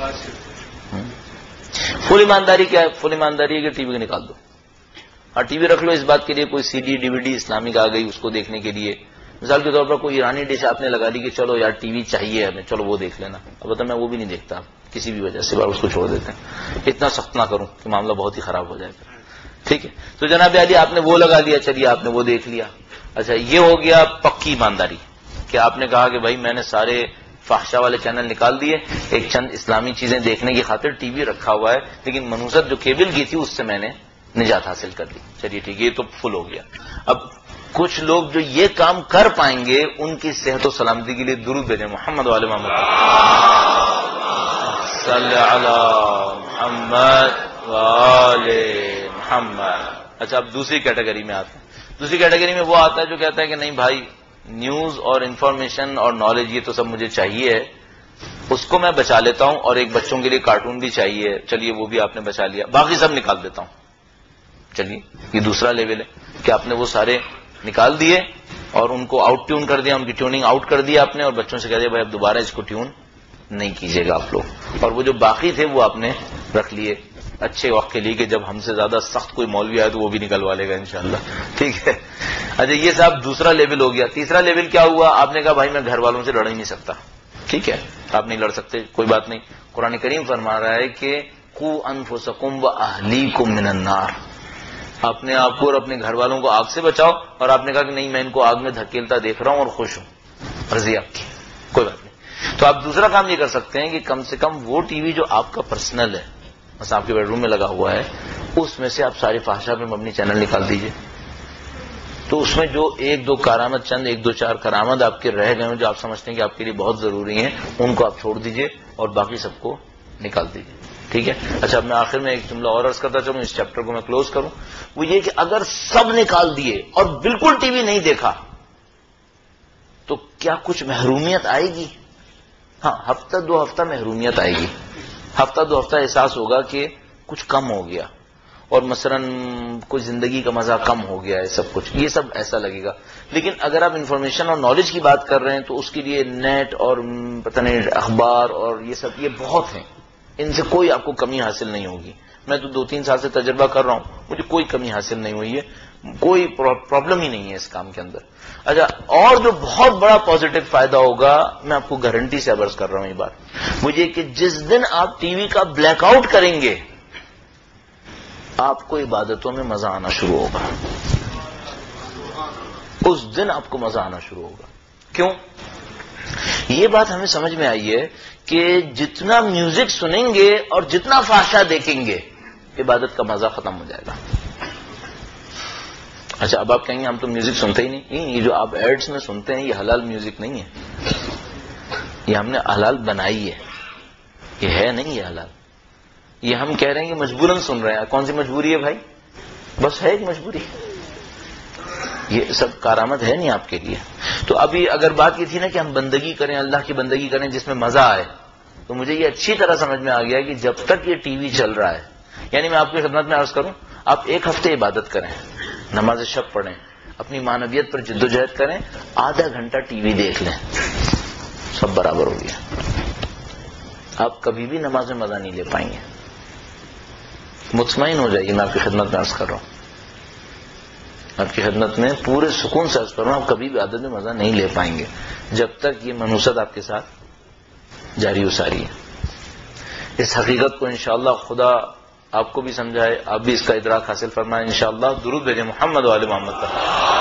فل ایمانداری کیا ہے؟ فل ایمانداری ہے کہ ٹی وی کو نکال دو. اور ٹی وی رکھ لو اس بات کے لیے، کوئی C D D V D Islamic آ گئی اس کو دیکھنے کے لیے. مثال کے طور پر کوئی ایرانی ڈش آپ نے لگا دی کہ چلو یار ٹی وی چاہیے ہمیں، چلو وہ دیکھ لینا. اب بتا میں وہ بھی نہیں دیکھتا کسی بھی وجہ سے، بار اس کو چھوڑ دیتے ہیں. اتنا سخت نہ کروں کہ معاملہ بہت ہی خراب ہو جائے گا. ٹھیک ہے، تو جناب علی آپ نے وہ لگا لیا، چلیے آپ نے وہ دیکھ لیا. اچھا یہ ہو گیا پکی ایمانداری کہ آپ نے کہا کہ بھائی میں نے سارے فحشا والے چینل نکال دیے، ایک چند اسلامی چیزیں دیکھنے کی خاطر ٹی وی رکھا ہوا ہے، لیکن منوسط جو کیبل کی تھی اس سے میں نے نجات حاصل کر لی. چلیے ٹھیک ہے، یہ تو فل ہو گیا. اب کچھ لوگ جو یہ کام کر پائیں گے ان کی صحت و سلامتی کے لیے درود بھیجیں محمد والے محمد صلی علی محمد والے محمد. اچھا اب دوسری کیٹیگری میں آتے ہیں. دوسری کیٹیگری میں وہ آتا ہے جو کہتا ہے کہ نہیں بھائی نیوز اور انفارمیشن اور نالج یہ تو سب مجھے چاہیے ہے، اس کو میں بچا لیتا ہوں، اور ایک بچوں کے لیے کارٹون بھی چاہیے، چلیے وہ بھی آپ نے بچا لیا، باقی سب نکال دیتا ہوں. چلیے یہ دوسرا لیول ہے کہ آپ نے وہ سارے نکال دیے اور ان کو آؤٹ ٹیون کر دیا، ان کی ٹیوننگ آؤٹ کر دیا آپ نے، اور بچوں سے کہہ دیا بھائی اب دوبارہ اس کو ٹیون نہیں کیجیے گا آپ لوگ. اور وہ جو باقی تھے وہ آپ نے رکھ لیے اچھے وقت کے لیے کہ جب ہم سے زیادہ سخت کوئی مولوی آئے تو وہ بھی نکلوا لے گا انشاءاللہ. ٹھیک ہے. اچھا یہ صاحب دوسرا لیول ہو گیا. تیسرا لیول کیا ہوا؟ آپ نے کہا بھائی میں گھر والوں سے لڑ ہی نہیں سکتا. ٹھیک ہے، آپ نہیں لڑ سکتے، کوئی بات نہیں. قرآن کریم فرما رہا ہے کہ قوا انفسکم واہلیکم من النار، اپنے آپ کو اور اپنے گھر والوں کو آگ سے بچاؤ. اور آپ نے کہا کہ نہیں میں ان کو آگ میں دھکیلتا دیکھ رہا ہوں اور خوش ہوں، مرضی آپ کی، کوئی بات نہیں. تو آپ دوسرا کام یہ کر سکتے ہیں کہ کم سے کم وہ ٹی وی جو آپ کا پرسنل ہے، بس آپ کے بیڈ روم میں لگا ہوا ہے، اس میں سے آپ سارے فحشا پہ مبنی چینل نکال دیجئے. تو اس میں جو 1-2 کارآمد، چند 1-2-4 کارآمد آپ کے رہ گئے ہیں جو آپ سمجھتے ہیں کہ آپ کے لیے بہت ضروری ہیں، ان کو آپ چھوڑ دیجئے اور باقی سب کو نکال دیجئے. ٹھیک ہے. اچھا میں آخر میں ایک جملہ اور عرض کرتا چلوں، اس چیپٹر کو میں کلوز کروں. وہ یہ کہ اگر سب نکال دیے اور بالکل ٹی وی نہیں دیکھا تو کیا کچھ محرومیت آئے گی؟ ہاں ہفتہ 2 ہفتہ محرومیت آئے گی. ہفتہ 2 ہفتہ احساس ہوگا کہ کچھ کم ہو گیا، اور مثلاً کوئی زندگی کا مزہ کم ہو گیا ہے، سب کچھ یہ سب ایسا لگے گا. لیکن اگر آپ انفارمیشن اور نالج کی بات کر رہے ہیں تو اس کے لیے نیٹ اور پتہ نہیں اخبار اور یہ سب یہ بہت ہیں، ان سے کوئی آپ کو کمی حاصل نہیں ہوگی. میں تو 2-3 سال سے تجربہ کر رہا ہوں، مجھے کوئی کمی حاصل نہیں ہوئی ہے، کوئی پرابلم ہی نہیں ہے اس کام کے اندر. اچھا اور جو بہت بڑا پازیٹو فائدہ ہوگا، میں آپ کو گارنٹی سے عرض کر رہا ہوں یہ بات، مجھے کہ جس دن آپ ٹی وی کا بلیک آؤٹ کریں گے آپ کو عبادتوں میں مزہ آنا شروع ہوگا. اس دن آپ کو مزہ آنا شروع ہوگا. کیوں؟ یہ بات ہمیں سمجھ میں آئی ہے کہ جتنا میوزک سنیں گے اور جتنا فحشا دیکھیں گے عبادت کا مزہ ختم ہو جائے گا. اچھا اب آپ کہیں گے ہم تو میوزک سنتے ہی نہیں. یہ جو آپ ایڈز میں سنتے ہیں یہ حلال میوزک نہیں ہے، یہ ہم نے حلال بنائی ہے، یہ ہے نہیں یہ حلال. یہ ہم کہہ رہے ہیں کہ مجبوراً سن رہے ہیں. کون سی مجبوری ہے بھائی؟ بس ہے ایک مجبوری، یہ سب کارآمد ہے نہیں آپ کے لیے. تو ابھی اگر بات یہ تھی نا کہ ہم بندگی کریں، اللہ کی بندگی کریں جس میں مزہ آئے، تو مجھے یہ اچھی طرح سمجھ میں آ گیا کہ جب تک یہ ٹی وی چل رہا ہے، یعنی میں آپ کی خدمت میں عرض کروں، آپ 1 ہفتے عبادت کریں، نماز شب پڑھیں، اپنی معنویت پر جد و جہد کریں، آدھا گھنٹہ ٹی وی دیکھ لیں، سب برابر ہو گیا. آپ کبھی بھی نماز میں مزہ نہیں لے پائیں گے. مطمئن ہو جائیے، میں آپ کی خدمت میں عرض کر رہا ہوں، آپ کی خدمت میں پورے سکون سے عرض کر رہا ہوں، آپ کبھی بھی عادت میں مزہ نہیں لے پائیں گے جب تک یہ منوست آپ کے ساتھ جاری و ساری ہے۔ اس حقیقت کو انشاءاللہ خدا آپ کو بھی سمجھائے، آپ بھی اس کا ادراک حاصل فرمائیں انشاءاللہ۔ درود بھیجیں محمد و آل محمد پر،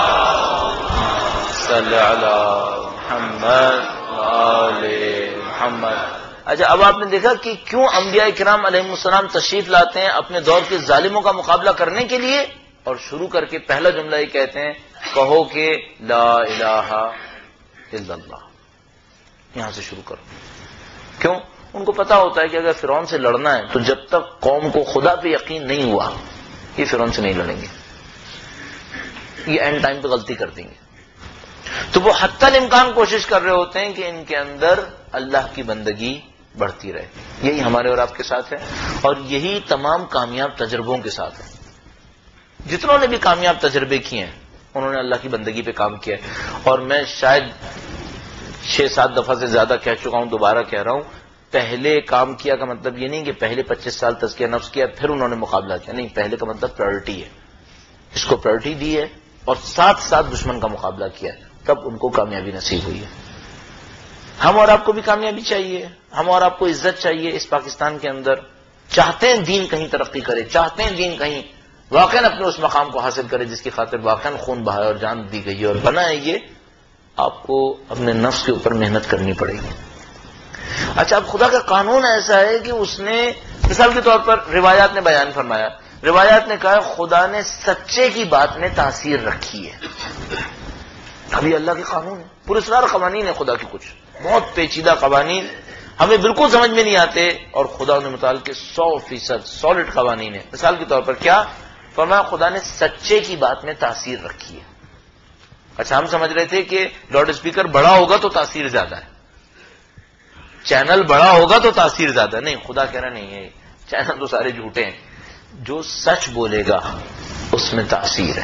صلی علی محمد و آل محمد۔ اچھا، اب آپ نے دیکھا کہ کیوں انبیاء کرام علیہ السلام تشریف لاتے ہیں اپنے دور کے ظالموں کا مقابلہ کرنے کے لیے، اور شروع کر کے پہلا جملہ یہ کہتے ہیں کہو کہ لا الہ الا اللہ، یہاں سے شروع کرو۔ کیوں؟ ان کو پتا ہوتا ہے کہ اگر فرعون سے لڑنا ہے تو جب تک قوم کو خدا پہ یقین نہیں ہوا یہ فرعون سے نہیں لڑیں گے، یہ اینڈ ٹائم پہ غلطی کر دیں گے۔ تو وہ حتی الامکان کوشش کر رہے ہوتے ہیں کہ ان کے اندر اللہ کی بندگی بڑھتی رہے۔ یہی ہمارے اور آپ کے ساتھ ہے، اور یہی تمام کامیاب تجربوں کے ساتھ ہے۔ جتنوں نے بھی کامیاب تجربے کیے ہیں انہوں نے اللہ کی بندگی پہ کام کیا ہے، اور میں شاید 6-7 دفعہ سے زیادہ کہہ چکا ہوں، دوبارہ کہہ رہا ہوں، پہلے کام کیا کا مطلب یہ نہیں کہ پہلے 25 سال تزکیہ نفس کیا پھر انہوں نے مقابلہ کیا، نہیں، پہلے کا مطلب پرائرٹی ہے، اس کو پرائرٹی دی ہے اور ساتھ ساتھ دشمن کا مقابلہ کیا ہے، تب ان کو کامیابی نصیب ہوئی ہے۔ ہم اور آپ کو بھی کامیابی چاہیے، ہم اور آپ کو عزت چاہیے اس پاکستان کے اندر، چاہتے ہیں دین کہیں ترقی کرے، چاہتے ہیں دین کہیں واقعاً اپنے اس مقام کو حاصل کرے جس کی خاطر واقعاً خون بہایا اور جان دی گئی ہے اور بنا ہے، یہ آپ کو اپنے نفس کے اوپر محنت کرنی پڑے گی۔ اچھا، اب خدا کا قانون ایسا ہے کہ اس نے مثال کے طور پر روایات نے بیان فرمایا، روایات نے کہا خدا نے سچے کی بات میں تاثیر رکھی ہے۔ اب یہ اللہ کے قانون ہے، پراسرار قوانین ہے خدا کے، کچھ بہت پیچیدہ قوانین ہمیں بالکل سمجھ میں نہیں آتے، اور خدا نے متعلق کے 100% سالڈ قوانین ہے۔ مثال کے طور پر کیا فرمایا؟ خدا نے سچے کی بات میں تاثیر رکھی ہے۔ اچھا، ہم سمجھ رہے تھے کہ لاؤڈ اسپیکر بڑا ہوگا تو تاثیر زیادہ ہے، چینل بڑا ہوگا تو تاثیر زیادہ، نہیں، خدا کہہ رہا نہیں ہے، چینل تو سارے جھوٹے ہیں، جو سچ بولے گا اس میں تاثیر ہے۔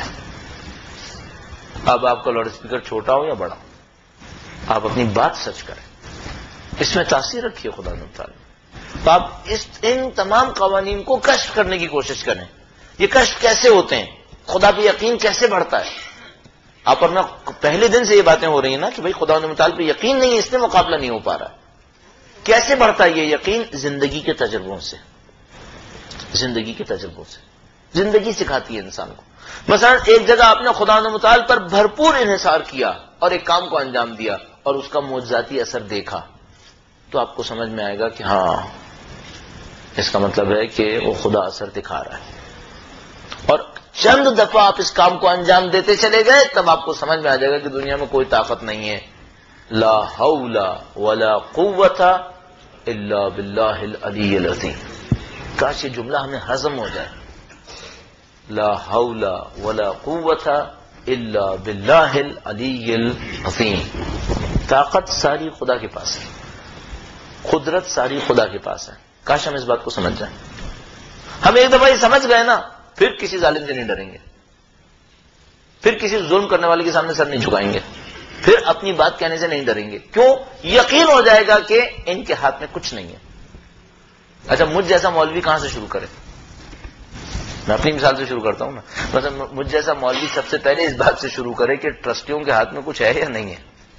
اب آپ کا لاؤڈ اسپیکر چھوٹا ہو یا بڑا، آپ اپنی بات سچ کریں، اس میں تاثیر رکھیے خدا نے تعالیٰ۔ تو آپ ان تمام قوانین کو کشف کرنے کی کوشش کریں۔ یہ کشف کیسے ہوتے ہیں؟ خدا پہ یقین کیسے بڑھتا ہے؟ آپ اور میں پہلے دن سے یہ باتیں ہو رہی ہیں نا کہ بھائی خدا نے تعالیٰ پہ یقین نہیں ہے، اس لیے مقابلہ نہیں ہو پا رہا ہے۔ کیسے بڑھتا ہے یہ یقین؟ زندگی کے تجربوں سے، زندگی کے تجربوں سے۔ زندگی سکھاتی ہے انسان کو۔ مثلا ایک جگہ آپ نے خدا متعال پر بھرپور انحصار کیا اور ایک کام کو انجام دیا اور اس کا معجزاتی اثر دیکھا، تو آپ کو سمجھ میں آئے گا کہ ہاں، اس کا مطلب ہے کہ وہ خدا اثر دکھا رہا ہے۔ اور چند دفعہ آپ اس کام کو انجام دیتے چلے گئے، تب آپ کو سمجھ میں آ جائے گا کہ دنیا میں کوئی طاقت نہیں ہے۔ لا حول ولا قوت الا باللہ العلی العظیم۔ کاش یہ جملہ ہمیں ہضم ہو جائے، لا حول ولا قوت الا باللہ العلی العظیم۔ طاقت ساری خدا کے پاس ہے، قدرت ساری خدا کے پاس ہے۔ کاش ہم اس بات کو سمجھ جائیں۔ ہم ایک دفعہ یہ سمجھ گئے نا، پھر کسی ظالم سے نہیں ڈریں گے، پھر کسی ظلم کرنے والے کے سامنے سر نہیں جھکائیں گے، پھر اپنی بات کہنے سے نہیں ڈریں گے۔ کیوں؟ یقین ہو جائے گا کہ ان کے ہاتھ میں کچھ نہیں ہے۔ اچھا، مجھ جیسا مولوی کہاں سے شروع کرے؟ میں اپنی مثال سے شروع کرتا ہوں نا۔ مثلا مجھ جیسا مولوی سب سے پہلے اس بات سے شروع کرے کہ ٹرسٹیوں کے ہاتھ میں کچھ ہے یا نہیں ہے۔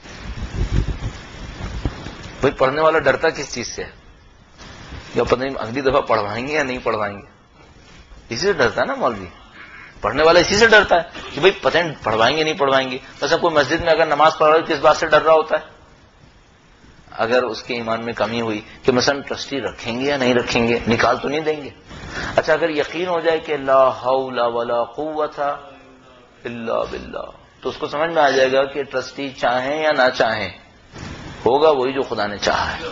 بھائی پڑھنے والا ڈرتا کس چیز سے ہے؟ یا پتہ نہیں اگلی دفعہ پڑھوائیں گے یا نہیں پڑھوائیں گے، اسی سے ڈرتا ہے نا مولوی۔ پڑھنے والا اسی سے ڈرتا ہے کہ بھائی پتہ نہیں پڑھوائیں گے نہیں پڑھوائیں گے۔ مثلا کوئی مسجد میں اگر نماز پڑھ رہا ہے کس بات سے ڈر رہا ہوتا ہے؟ اگر اس کے ایمان میں کمی ہوئی کہ مثلا ٹرسٹی رکھیں گے یا نہیں رکھیں گے، نکال تو نہیں دیں گے۔ اچھا، اگر یقین ہو جائے کہ لا حول ولا قوت الا باللہ، تو اس کو سمجھ میں آ جائے گا کہ ٹرسٹی چاہیں یا نہ چاہیں ہوگا وہی جو خدا نے چاہا ہے۔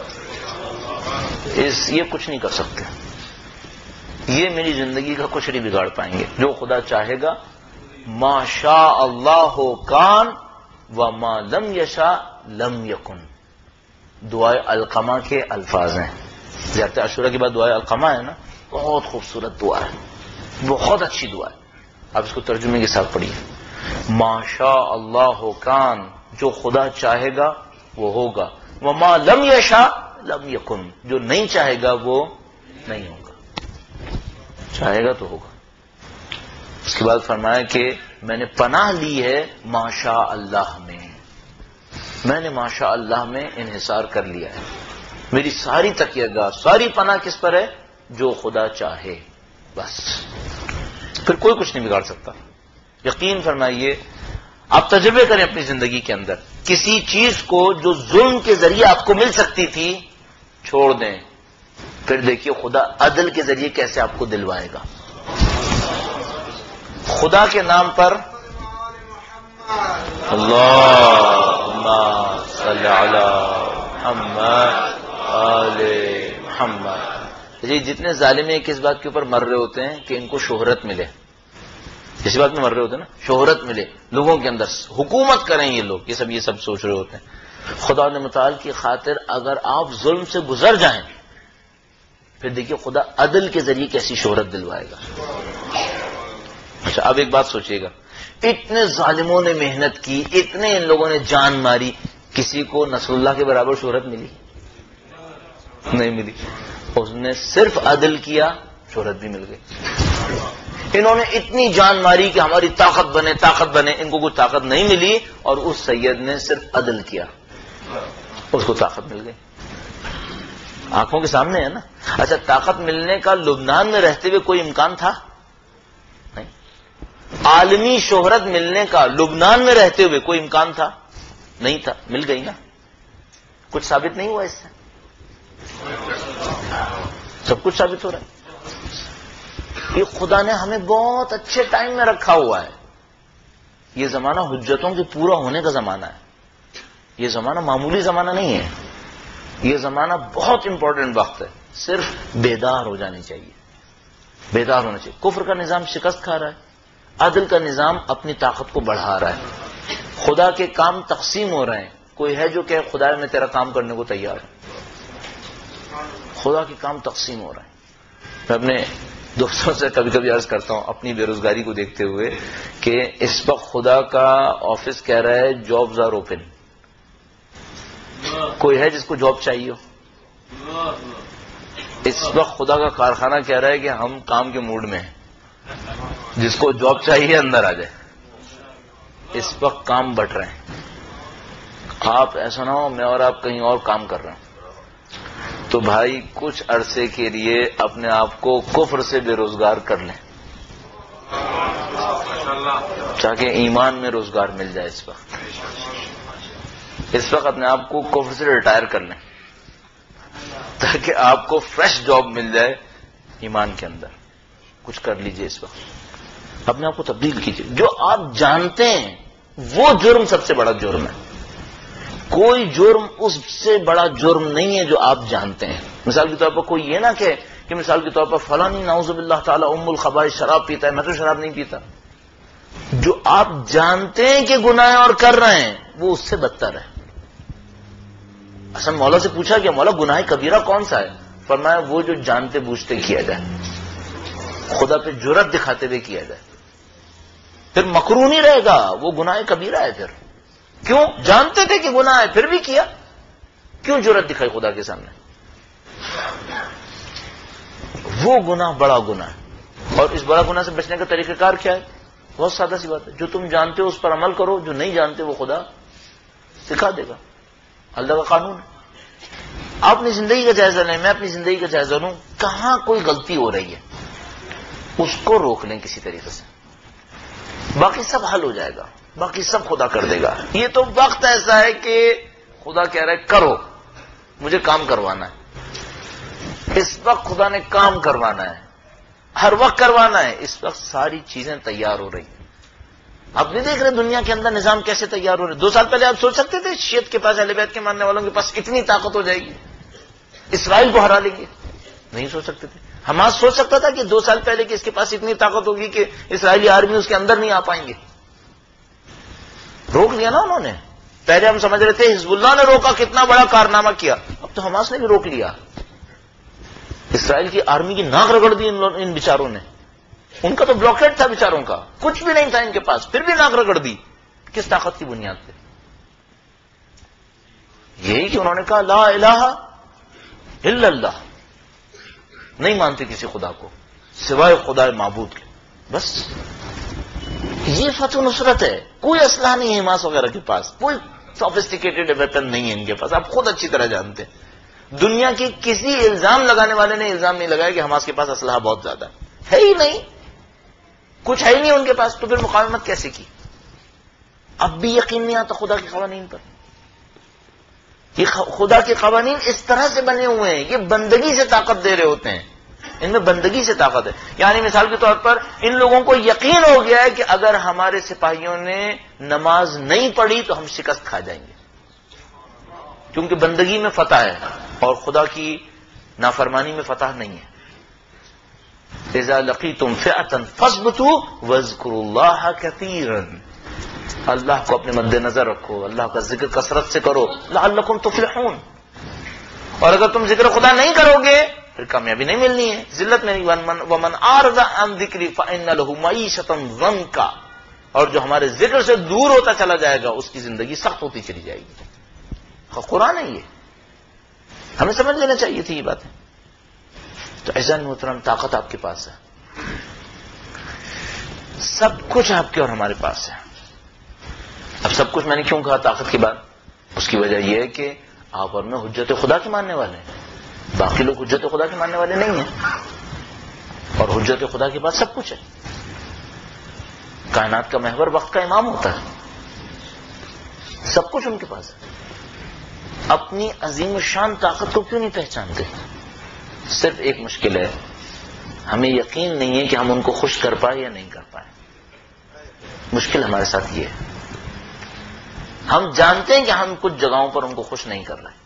یہ کچھ نہیں کر سکتے، یہ میری زندگی کا کچھ نہیں بگاڑ پائیں گے۔ جو خدا چاہے گا، ما شاء اللہ کان وما لم یشاء لم یکن، دعائے علقمہ کے الفاظ ہیں۔ زیارت عاشورہ کے بعد دعائے علقمہ ہے نا، بہت خوبصورت دعا ہے، بہت اچھی دعا ہے۔ آپ اس کو ترجمے کے ساتھ پڑھیے۔ ما شاء اللہ کان، جو خدا چاہے گا وہ ہوگا، وما لم یشاء لم یکن، جو نہیں چاہے گا وہ نہیں ہوگا۔ چاہے گا تو ہوگا. اس کے بعد فرمایا کہ میں نے پناہ لی ہے ماشاء اللہ میں، میں نے ماشاء اللہ میں انحصار کر لیا ہے. میری ساری تکیہ گاہ، ساری پناہ کس پر ہے؟ جو خدا چاہے. بس پھر کوئی کچھ نہیں بگاڑ سکتا. یقین فرمائیے، آپ تجربے کریں اپنی زندگی کے اندر، کسی چیز کو جو ظلم کے ذریعے آپ کو مل سکتی تھی چھوڑ دیں، پھر دیکھیے خدا عدل کے ذریعے کیسے آپ کو دلوائے گا. خدا کے نام پر اللہم صلی علی محمد آل محمد. جی جتنے ظالم ہیں کس بات کے اوپر مر رہے ہوتے ہیں کہ ان کو شہرت ملے، اسی بات میں مر رہے ہوتے ہیں نا، شہرت ملے لوگوں کے اندر، حکومت کریں یہ لوگ، یہ سب سوچ رہے ہوتے ہیں. خدا نے متعال کی خاطر اگر آپ ظلم سے گزر جائیں پھر دیکھیے خدا عدل کے ذریعے کیسی شہرت دلوائے گا. اچھا اب ایک بات سوچئے گا، اتنے ظالموں نے محنت کی، اتنے ان لوگوں نے جان ماری، کسی کو نصر اللہ کے برابر شہرت ملی؟ نہیں ملی. اس نے صرف عدل کیا، شہرت بھی مل گئی. انہوں نے اتنی جان ماری کہ ہماری طاقت بنے، ان کو کوئی طاقت نہیں ملی، اور اس سید نے صرف عدل کیا، اس کو طاقت مل گئی. آنکھوں کے سامنے ہے نا. اچھا طاقت ملنے کا لبنان میں رہتے ہوئے کوئی امکان تھا؟ نہیں. عالمی شہرت ملنے کا لبنان میں رہتے ہوئے کوئی امکان تھا؟ نہیں تھا. مل گئی نا. کچھ ثابت نہیں ہوا اس سے؟ سب کچھ ثابت ہو رہا ہے. یہ خدا نے ہمیں بہت اچھے ٹائم میں رکھا ہوا ہے. یہ زمانہ حجتوں کے پورا ہونے کا زمانہ ہے. یہ زمانہ معمولی زمانہ نہیں ہے. یہ زمانہ بہت امپورٹنٹ وقت ہے. صرف بیدار ہو جانی چاہیے، بیدار ہونا چاہیے. کفر کا نظام شکست کھا رہا ہے، عدل کا نظام اپنی طاقت کو بڑھا رہا ہے. خدا کے کام تقسیم ہو رہے ہیں. کوئی ہے جو کہ خدا میں تیرا کام کرنے کو تیار ہے. خدا کے کام تقسیم ہو رہے ہیں. میں اپنے دوستوں سے کبھی کبھی عرض کرتا ہوں اپنی بے روزگاری کو دیکھتے ہوئے کہ اس وقت خدا کا آفس کہہ رہا ہے جابز آر اوپن. کوئی ہے جس کو جاب چاہیے ہو؟ اس وقت خدا کا کارخانہ کہہ رہا ہے کہ ہم کام کے موڈ میں ہیں. جس کو جاب چاہیے اندر آ جائے. اس وقت کام بٹ رہے ہیں. آپ ایسا نہ ہو میں اور آپ کہیں اور کام کر رہے ہیں تو بھائی کچھ عرصے کے لیے اپنے آپ کو کفر سے بے روزگار کر لیں تاکہ ایمان میں روزگار مل جائے. اس وقت اپنے آپ کو کفر سے ریٹائر کر لیں تاکہ آپ کو فریش جاب مل جائے ایمان کے اندر. کچھ کر لیجئے اس وقت، اپنے آپ کو تبدیل کیجئے. جو آپ جانتے ہیں وہ جرم سب سے بڑا جرم ہے. کوئی جرم اس سے بڑا جرم نہیں ہے جو آپ جانتے ہیں. مثال کے طور پر کوئی یہ نہ کہے کہ مثال کے طور پر فلانی نعوذ باللہ تعالی ام الخبائث شراب پیتا ہے، میں تو شراب نہیں پیتا. جو آپ جانتے ہیں کہ گناہ ہے اور کر رہے ہیں وہ اس سے بدتر ہے. اصل مولا سے پوچھا کہ مولا گناہ کبیرہ کون سا ہے؟ فرمایا وہ جو جانتے بوجھتے کیا جائے، خدا پہ جرأت دکھاتے ہوئے کیا جائے. پھر مکروہ نہیں رہے گا، وہ گناہ کبیرہ ہے. پھر کیوں؟ جانتے تھے کہ گناہ ہے پھر بھی کیا. کیوں جرأت دکھائی خدا کے سامنے؟ وہ گناہ بڑا گناہ ہے. اور اس بڑا گناہ سے بچنے کا طریقہ کار کیا ہے؟ بہت سادہ سی بات ہے. جو تم جانتے ہو اس پر عمل کرو، جو نہیں جانتے وہ خدا سکھا دے گا. اللہ کا قانون ہے. آپ اپنی زندگی کا جائزہ لیں، میں اپنی زندگی کا جائزہ لوں. کہاں کوئی غلطی ہو رہی ہے اس کو روک لیں کسی طریقے سے، باقی سب حل ہو جائے گا، باقی سب خدا کر دے گا. یہ تو وقت ایسا ہے کہ خدا کہہ رہا ہے کرو، مجھے کام کروانا ہے. اس وقت خدا نے کام کروانا ہے، ہر وقت کروانا ہے. اس وقت ساری چیزیں تیار ہو رہی ہیں. آپ نہیں دیکھ رہے دنیا کے اندر نظام کیسے تیار ہو رہے. 2 سال پہلے آپ سوچ سکتے تھے شیعت کے پاس، اہل بیت کے ماننے والوں کے پاس اتنی طاقت ہو جائے گی، اسرائیل کو ہرا لیں گے؟ نہیں سوچ سکتے تھے. حماس سوچ سکتا تھا کہ 2 سال پہلے کہ اس کے پاس اتنی طاقت ہوگی کہ اسرائیلی آرمی اس کے اندر نہیں آ پائیں گے؟ روک لیا نا انہوں نے. پہلے ہم سمجھ رہے تھے حزب اللہ نے روکا، کتنا بڑا کارنامہ کیا. اب تو حماس نے بھی روک لیا. اسرائیل کی آرمی کی ناک رگڑ دی ان بیچاروں نے. ان کا تو بلاکیٹ تھا بیچاروں کا، کچھ بھی نہیں تھا ان کے پاس، پھر بھی ناک رگڑ دی. کس طاقت کی بنیاد پہ؟ یہی کہ انہوں نے کہا لا الہ الا اللہ. نہیں مانتے کسی خدا کو. سوائے خدا معبود کے. بس یہ فتح نصرت ہے. کوئی اسلحہ نہیں ہے حماس وغیرہ کے پاس, کوئی سوفسٹیکیٹڈ ویپن نہیں ہے ان کے پاس. آپ خود اچھی طرح جانتے ہیں. دنیا کی کسی الزام لگانے والے نے الزام نہیں لگایا کہ حماس کے پاس اسلحہ بہت زیادہ ہے ہی نہیں, کچھ ہے ہی نہیں ان کے پاس. تو پھر مقاومت کیسے کی؟ اب بھی یقین نہیں آتا خدا کے قوانین پر. یہ خدا کے قوانین اس طرح سے بنے ہوئے ہیں, یہ بندگی سے طاقت دے رہے ہوتے ہیں. ان میں بندگی سے طاقت ہے. یعنی مثال کے طور پر ان لوگوں کو یقین ہو گیا ہے کہ اگر ہمارے سپاہیوں نے نماز نہیں پڑھی تو ہم شکست کھا جائیں گے, کیونکہ بندگی میں فتح ہے اور خدا کی نافرمانی میں فتح نہیں ہے. اذا لقیتم فئۃ فاثبتوا واذکروا اللہ کثیرا. اللہ کو اپنے مد نظر رکھو, اللہ کا ذکر کثرت سے کرو, لعلکم تفلحون. اور اگر تم ذکر خدا نہیں کرو گے پھر کامیابی نہیں ملنی ہے, ذلت میں نہیں. ومن اعرض عن ذکری فان له معیشۃ ضنکا. اور جو ہمارے ذکر سے دور ہوتا چلا جائے گا اس کی زندگی سخت ہوتی چلی جائے گی. قرآن ہے یہ, ہمیں سمجھ لینا چاہیے تھی یہ باتیں. تو عزیزان محترم, طاقت آپ کے پاس ہے, سب کچھ آپ کے اور ہمارے پاس ہے. اب سب کچھ میں نے کیوں کہا طاقت کی بات؟ اس کی وجہ یہ ہے کہ آپ اور میں حجت خدا کے ماننے والے ہیں, باقی لوگ حجت خدا کے ماننے والے نہیں ہیں. اور حجت خدا کے پاس سب کچھ ہے. کائنات کا محور وقت کا امام ہوتا ہے, سب کچھ ان کے پاس ہے. اپنی عظیم شان طاقت کو کیوں نہیں پہچانتے؟ صرف ایک مشکل ہے, ہمیں یقین نہیں ہے کہ ہم ان کو خوش کر پائے یا نہیں کر پائے. مشکل ہمارے ساتھ یہ ہے, ہم جانتے ہیں کہ ہم کچھ جگہوں پر ان کو خوش نہیں کر رہے.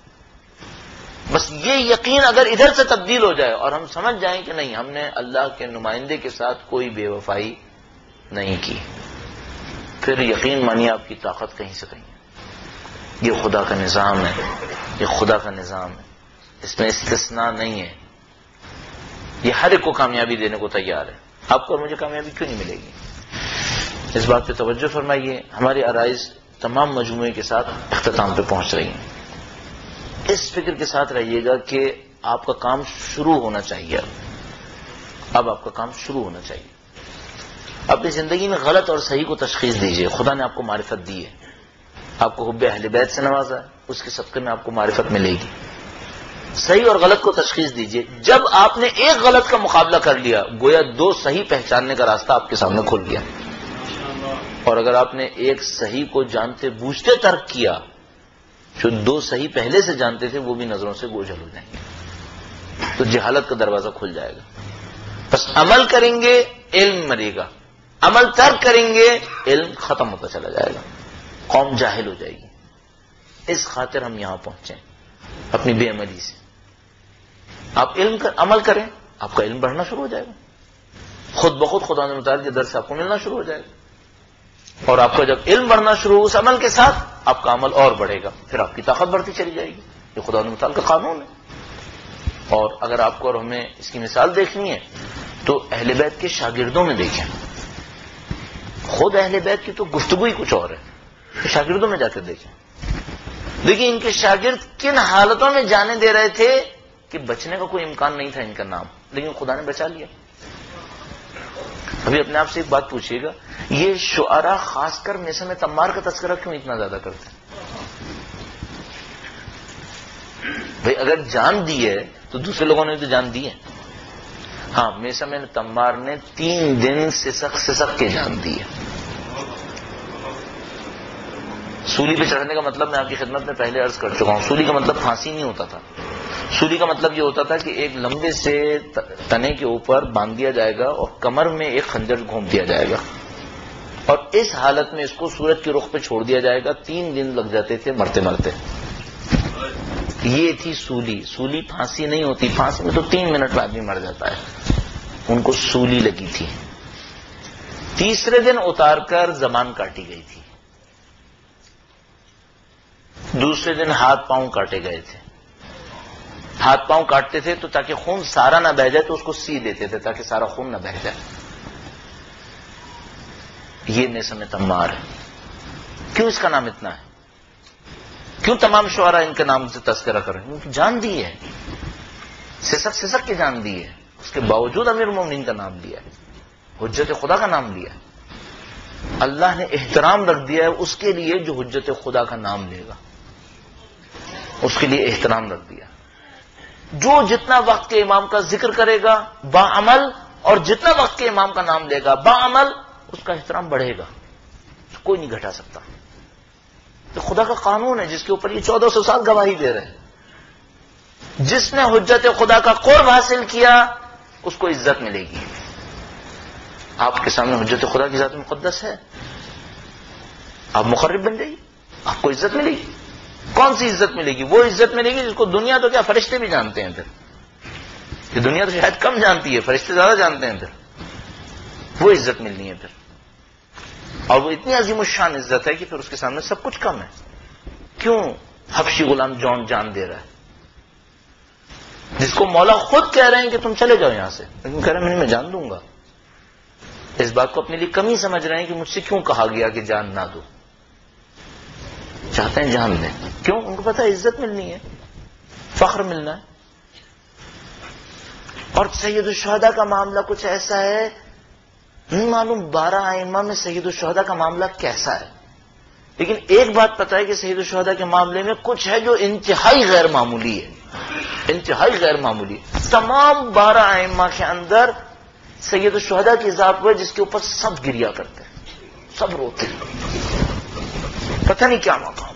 بس یہ یقین اگر ادھر سے تبدیل ہو جائے اور ہم سمجھ جائیں کہ نہیں, ہم نے اللہ کے نمائندے کے ساتھ کوئی بے وفائی نہیں کی, پھر یقین مانیے آپ کی طاقت کہیں سے کہیں. یہ خدا کا نظام ہے, یہ خدا کا نظام ہے, اس میں استثناء نہیں ہے. یہ ہر ایک کو کامیابی دینے کو تیار ہے. آپ کو اور مجھے کامیابی کیوں نہیں ملے گی؟ اس بات پہ توجہ فرمائیے. ہماری آرائز تمام مجموعے کے ساتھ اختتام پہ پہنچ رہی ہیں. اس فکر کے ساتھ رہیے گا کہ آپ کا کام شروع ہونا چاہیے. اب آپ کا کام شروع ہونا چاہیے. اپنی زندگی میں غلط اور صحیح کو تشخیص دیجیے. خدا نے آپ کو معرفت دی ہے, آپ کو حب اہل بیت سے نوازا ہے, اس کے صدقے میں آپ کو معرفت ملے گی. صحیح اور غلط کو تشخیص دیجیے. جب آپ نے ایک غلط کا مقابلہ کر لیا, گویا دو صحیح پہچاننے کا راستہ آپ کے سامنے کھل گیا. اور اگر آپ نے ایک صحیح کو جانتے بوجھتے ترک کیا, جو دو صحیح پہلے سے جانتے تھے وہ بھی نظروں سے گوجھل ہو جائیں گے. تو جہالت کا دروازہ کھل جائے گا. بس عمل کریں گے علم مرے گا, عمل ترک کریں گے علم ختم ہوتا چلا جائے گا, قوم جاہل ہو جائے گی. اس خاطر ہم یہاں پہنچے اپنی بے عملی سے. آپ عمل کریں, آپ کا علم بڑھنا شروع ہو جائے گا. خود بخود خدا نے متعلق کے درس آپ کو ملنا شروع ہو جائے گا. اور آپ کا جب علم بڑھنا شروع, اس عمل کے ساتھ آپ کا عمل اور بڑھے گا, پھر آپ کی طاقت بڑھتی چلی جائے گی. یہ خدا نے متعلق کا قانون ہے. اور اگر آپ کو اور ہمیں اس کی مثال دیکھنی ہے تو اہل بیت کے شاگردوں میں دیکھیں. خود اہل بیت کی تو گفتگو ہی کچھ اور ہے, شاگردوں میں جا کر دیکھیں. دیکھیں ان کے شاگرد کن حالتوں میں جانے دے رہے تھے کہ بچنے کا کوئی امکان نہیں تھا ان کا نام, لیکن خدا نے بچا لیا. ابھی اپنے آپ سے ایک بات پوچھیے گا, یہ شعراء خاص کر میثم تمار کا تذکرہ کیوں اتنا زیادہ کرتے ہیں؟ بھئی اگر جان دی ہے تو دوسرے لوگوں نے تو جان دی ہے. ہاں, میثم تمار نے 3 دن سسک کے جان دی ہے. سولی پہ چڑھنے کا مطلب میں آپ کی خدمت میں پہلے عرض کر چکا ہوں. سولی کا مطلب پھانسی نہیں ہوتا تھا. سولی کا مطلب یہ ہوتا تھا کہ ایک لمبے سے تنے کے اوپر باندھ دیا جائے گا اور کمر میں ایک خنجر گھوم دیا جائے گا, اور اس حالت میں اس کو سورج کے رخ پہ چھوڑ دیا جائے گا. 3 دن لگ جاتے تھے مرتے مرتے. یہ تھی سولی. سولی پھانسی نہیں ہوتی, پھانسی میں تو 3 منٹ میں آدمی مر جاتا ہے. ان کو سولی لگی تھی. تیسرے دن اتار کر زبان کاٹی گئی تھی. دوسرے دن ہاتھ پاؤں کاٹے گئے تھے. ہاتھ پاؤں کاٹتے تھے تو تاکہ خون سارا نہ بہہ جائے تو اس کو سی دیتے تھے تاکہ سارا خون نہ بہہ جائے. یہ میثم تمار ہے. کیوں اس کا نام اتنا ہے؟ کیوں تمام شعراء ان کے نام سے تذکرہ کر رہے ہیں؟ جان دی ہے, سسک کے جان دی ہے. اس کے باوجود امیر المومنین کا نام لیا ہے, حجت خدا کا نام لیا ہے. اللہ نے احترام رکھ دیا ہے اس کے لیے جو حجت خدا کا نام لے گا, اس کے لیے احترام رکھ دیا. جو جتنا وقت کے امام کا ذکر کرے گا باعمل, اور جتنا وقت کے امام کا نام لے گا باعمل, اس کا احترام بڑھے گا, کوئی نہیں گھٹا سکتا. یہ خدا کا قانون ہے جس کے اوپر یہ 1400 سال گواہی دے رہے ہیں. جس نے حجت خدا کا قرب حاصل کیا اس کو عزت ملے گی. آپ کے سامنے حجت خدا کی ذات مقدس ہے, آپ مقرب بن جائیے, آپ کو عزت ملے گی. کون سی عزت ملے گی؟ وہ عزت ملے گی جس کو دنیا تو کیا فرشتے بھی جانتے ہیں. پھر یہ دنیا تو شاید کم جانتی ہے, فرشتے زیادہ جانتے ہیں. پھر وہ عزت ملنی ہے پھر, اور وہ اتنی عظیم الشان عزت ہے کہ پھر اس کے سامنے سب کچھ کم ہے. کیوں؟ حبشی غلام جون جان دے رہا ہے, جس کو مولا خود کہہ رہے ہیں کہ تم چلے جاؤ یہاں سے, لیکن کہہ رہے ہیں میں جان دوں گا. اس بات کو اپنے لیے کمی سمجھ رہے ہیں کہ مجھ سے کیوں کہا گیا کہ جان نہ دو, چاہتے ہیں جان دیں. کیوں؟ ان کو پتا ہے عزت ملنی ہے, فخر ملنا ہے. اور سید الشہداء کا معاملہ کچھ ایسا ہے, نہیں معلوم 12 ائمہ میں سید الشہداء کا معاملہ کیسا ہے, لیکن ایک بات پتہ ہے کہ سید الشہداء کے معاملے میں کچھ ہے جو انتہائی غیر معمولی ہے, انتہائی غیر معمولی. تمام 12 ائمہ کے اندر سید الشہداء کی ذات وہ ہے جس کے اوپر سب گریا کرتے ہیں, سب روتے ہیں, پتہ نہیں کیا مقام.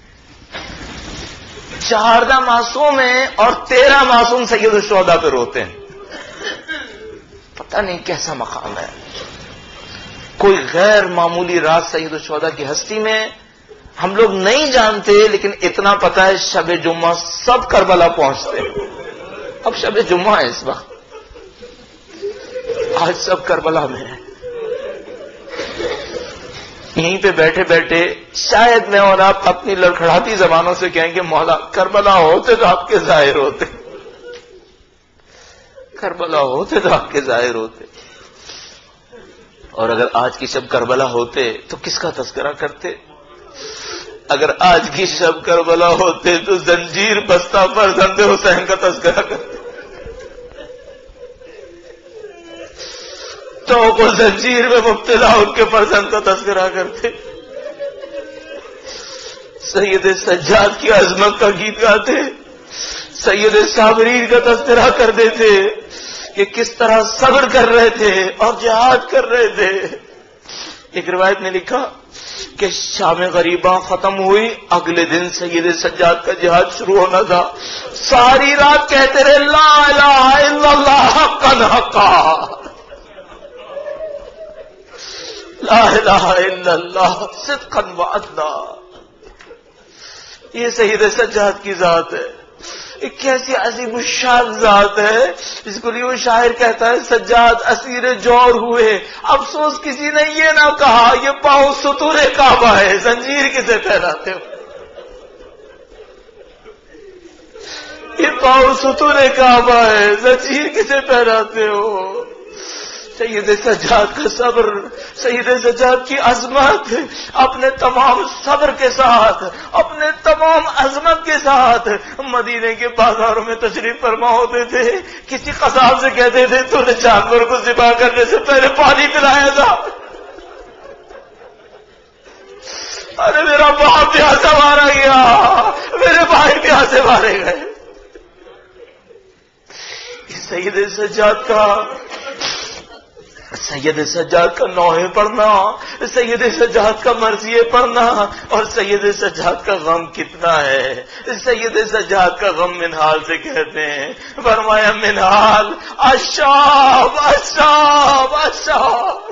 14 معصوم ہیں اور 13 معصوم سید الشہداء پہ روتے ہیں. پتہ نہیں کیسا مقام ہے. کوئی غیر معمولی راز سید الشہداء کی ہستی میں ہم لوگ نہیں جانتے, لیکن اتنا پتہ ہے شب جمعہ سب کربلا پہنچتے ہیں. اب شب جمعہ ہے اس وقت, آج سب کربلا میں ہیں. یہیں پہ بیٹھے بیٹھے شاید میں اور آپ اپنی لڑکھڑاتی زبانوں سے کہیں گے مولا کربلا ہوتے تو آپ کے ظاہر ہوتے, کربلا ہوتے تو آپ کے ظاہر ہوتے. اور اگر آج کی شب کربلا ہوتے تو کس کا تذکرہ کرتے؟ اگر آج کی شب کربلا ہوتے تو زنجیر بستہ فرزند حسین کا تذکرہ کرتے, تو وہ زنجیر میں مبتلا ان کے فرزند کا تذکرہ کرتے. سید سجاد کی عظمت کا گیت گاتے, سید صابرین کا تذکرہ کر دیتے کہ کس طرح صبر کر رہے تھے اور جہاد کر رہے تھے. ایک روایت نے لکھا کہ شام غریباں ختم ہوئی, اگلے دن سید سجاد کا جہاد شروع ہونا تھا. ساری رات کہتے رہے لا الہ الا اللہ حقا حقا, لا الہ الا اللہ صدقا وعدلا. یہ سید سجاد کی ذات ہے, ایک کیسی عظیم الشان ذات ہے جس کو لیے وہ شاعر کہتا ہے سجاد اسیر جور ہوئے, افسوس کسی نے یہ نہ کہا یہ پاؤں ستور کعبہ ہے, زنجیر کسے پہناتے ہو, یہ پاؤں ستور کعبہ ہے, زنجیر کسے پہناتے ہو. سید سجاد کا صبر, سید سجاد کی عظمت, اپنے تمام صبر کے ساتھ, اپنے تمام عظمت کے ساتھ مدینے کے بازاروں میں تشریف فرما ہوتے تھے. کسی قصاب سے کہتے تھے تو نے جانور کو ذبح کرنے سے پہلے پانی پلایا تھا, ارے میرا باپ پیاسا مارا گیا, میرے بھائی پیاسے مارے گئے. سید سجاد کا سید سجاد کا نوحے پڑھنا, سید سجاد کا مرثیے پڑھنا, اور سید سجاد کا غم کتنا ہے. سید سجاد کا غم منہال سے کہتے ہیں, فرمایا منہال اشاب اشاب اشاب,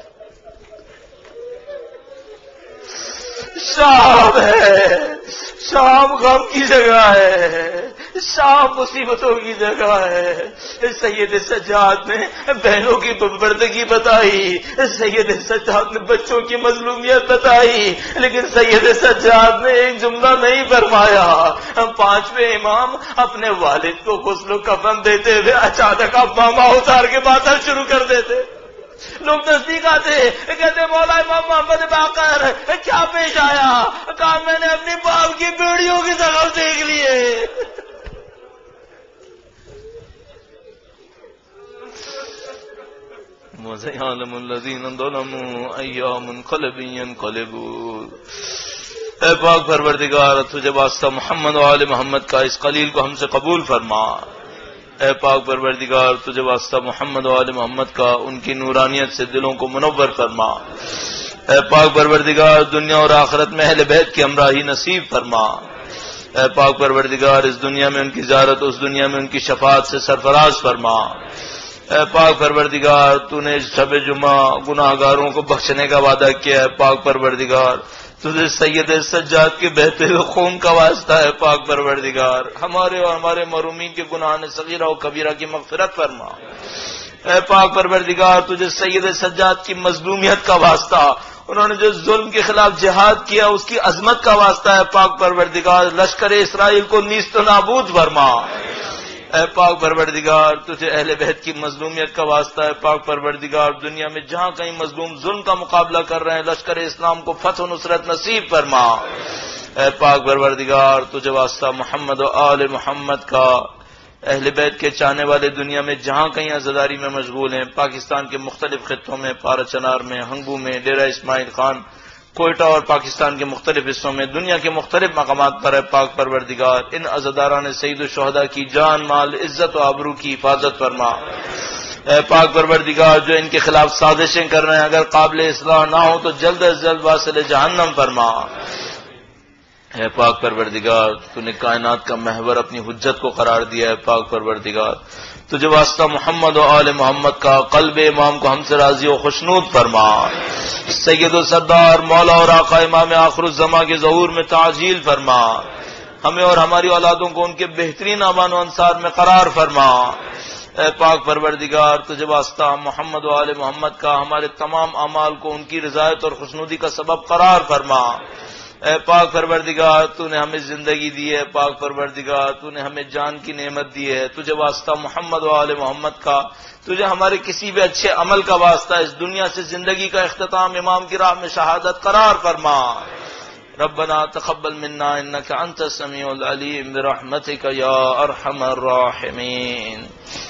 شام ہے, شام غم کی جگہ ہے, شام مصیبتوں کی جگہ ہے. سید سجاد نے بہنوں کی بردگی بتائی, سید سجاد نے بچوں کی مظلومیت بتائی, لیکن سید سجاد نے ایک جملہ نہیں فرمایا. 5ویں امام اپنے والد کو غسل و کفن دیتے ہوئے اچانک اب ماما اتار کے باتیں شروع کر دیتے. لوگ نزدیک آتے کہتے مولا امام محمد باقر کیا پیش آیا؟ کہا میں نے اپنی باپ کی بیڑیوں کی شکل دیکھ لیے. وسيعلم الذين ظلموا أي منقلب ينقلبون۔ اے پاک پروردگار تجھے واسطہ محمد و آل محمد کا اس قلیل کو ہم سے قبول فرما۔ اے پاک پروردگار تجھے واسطہ محمد و آل محمد کا ان کی نورانیت سے دلوں کو منور فرما۔ اے پاک پروردگار دنیا اور آخرت میں اہل بیت کی ہمراہی نصیب فرما۔ اے پاک پروردگار اس دنیا میں ان کی زیارت، اس دنیا میں ان کی شفاعت سے سرفراز فرما۔ اے پاک پروردگار تو نے شب جمعہ گناہگاروں کو بخشنے کا وعدہ کیا ہے۔ پاک پروردگار تجھے سید سجاد کے بہتے ہوئے خون کا واسطہ ہے۔ پاک پروردگار ہمارے اور ہمارے محرومین کے گناہ صغیرہ و کبیرہ کی مغفرت فرما۔ اے پاک پروردگار تجھے سید سجاد کی مظلومیت کا واسطہ، انہوں نے جو ظلم کے خلاف جہاد کیا اس کی عظمت کا واسطہ ہے۔ پاک پروردگار لشکر اسرائیل کو نیست و نابود فرما۔ اے پاک پروردگار تجھے اہل بیت کی مظلومیت کا واسطہ ہے۔ پاک پروردگار دنیا میں جہاں کہیں مظلوم ظلم کا مقابلہ کر رہے ہیں لشکر اسلام کو فتح و نصرت نصیب فرما۔ اے پاک پروردگار تجھے واسطہ محمد و آل محمد کا اہل بیت کے چاہنے والے دنیا میں جہاں کہیں عزاداری میں مشغول ہیں، پاکستان کے مختلف خطوں میں، پارا چنار میں، ہنگو میں، ڈیرہ اسماعیل خان، کوئٹہ اور پاکستان کے مختلف حصوں میں، دنیا کے مختلف مقامات پر ہے پاک پروردگار ان عزاداران سید الشہداء کی جان مال عزت و آبرو کی حفاظت فرما۔ اے پاک پروردگار جو ان کے خلاف سازشیں کر رہے ہیں اگر قابل اصلاح نہ ہو تو جلد از جلد واصل جہنم فرما۔ اے پاک پروردگار تو نے کائنات کا محور اپنی حجت کو قرار دیا ہے۔ پاک پروردگار تجھے واسطہ محمد و آل محمد کا قلب امام کو ہم سے راضی و خوشنود فرما۔ سید و سردار مولا اور آقا امام آخر الزماں کے ظہور میں تعجیل فرما۔ ہمیں اور ہماری اولادوں کو ان کے بہترین امان و انصار میں قرار فرما۔ اے پاک پروردگار تجھے واسطہ محمد و آل محمد کا ہمارے تمام اعمال کو ان کی رضایت اور خوشنودی کا سبب قرار فرما۔ اے پاک پروردگار تو نے ہمیں زندگی دی ہے۔ پاک پروردگار تو نے ہمیں جان کی نعمت دی ہے۔ تجھے واسطہ محمد و آل محمد کا تجھے ہمارے کسی بھی اچھے عمل کا واسطہ اس دنیا سے زندگی کا اختتام امام کی راہ میں شہادت قرار فرما۔ ربنا تقبل منا انك انت السميع العليم برحمتك يا ارحم الراحمين۔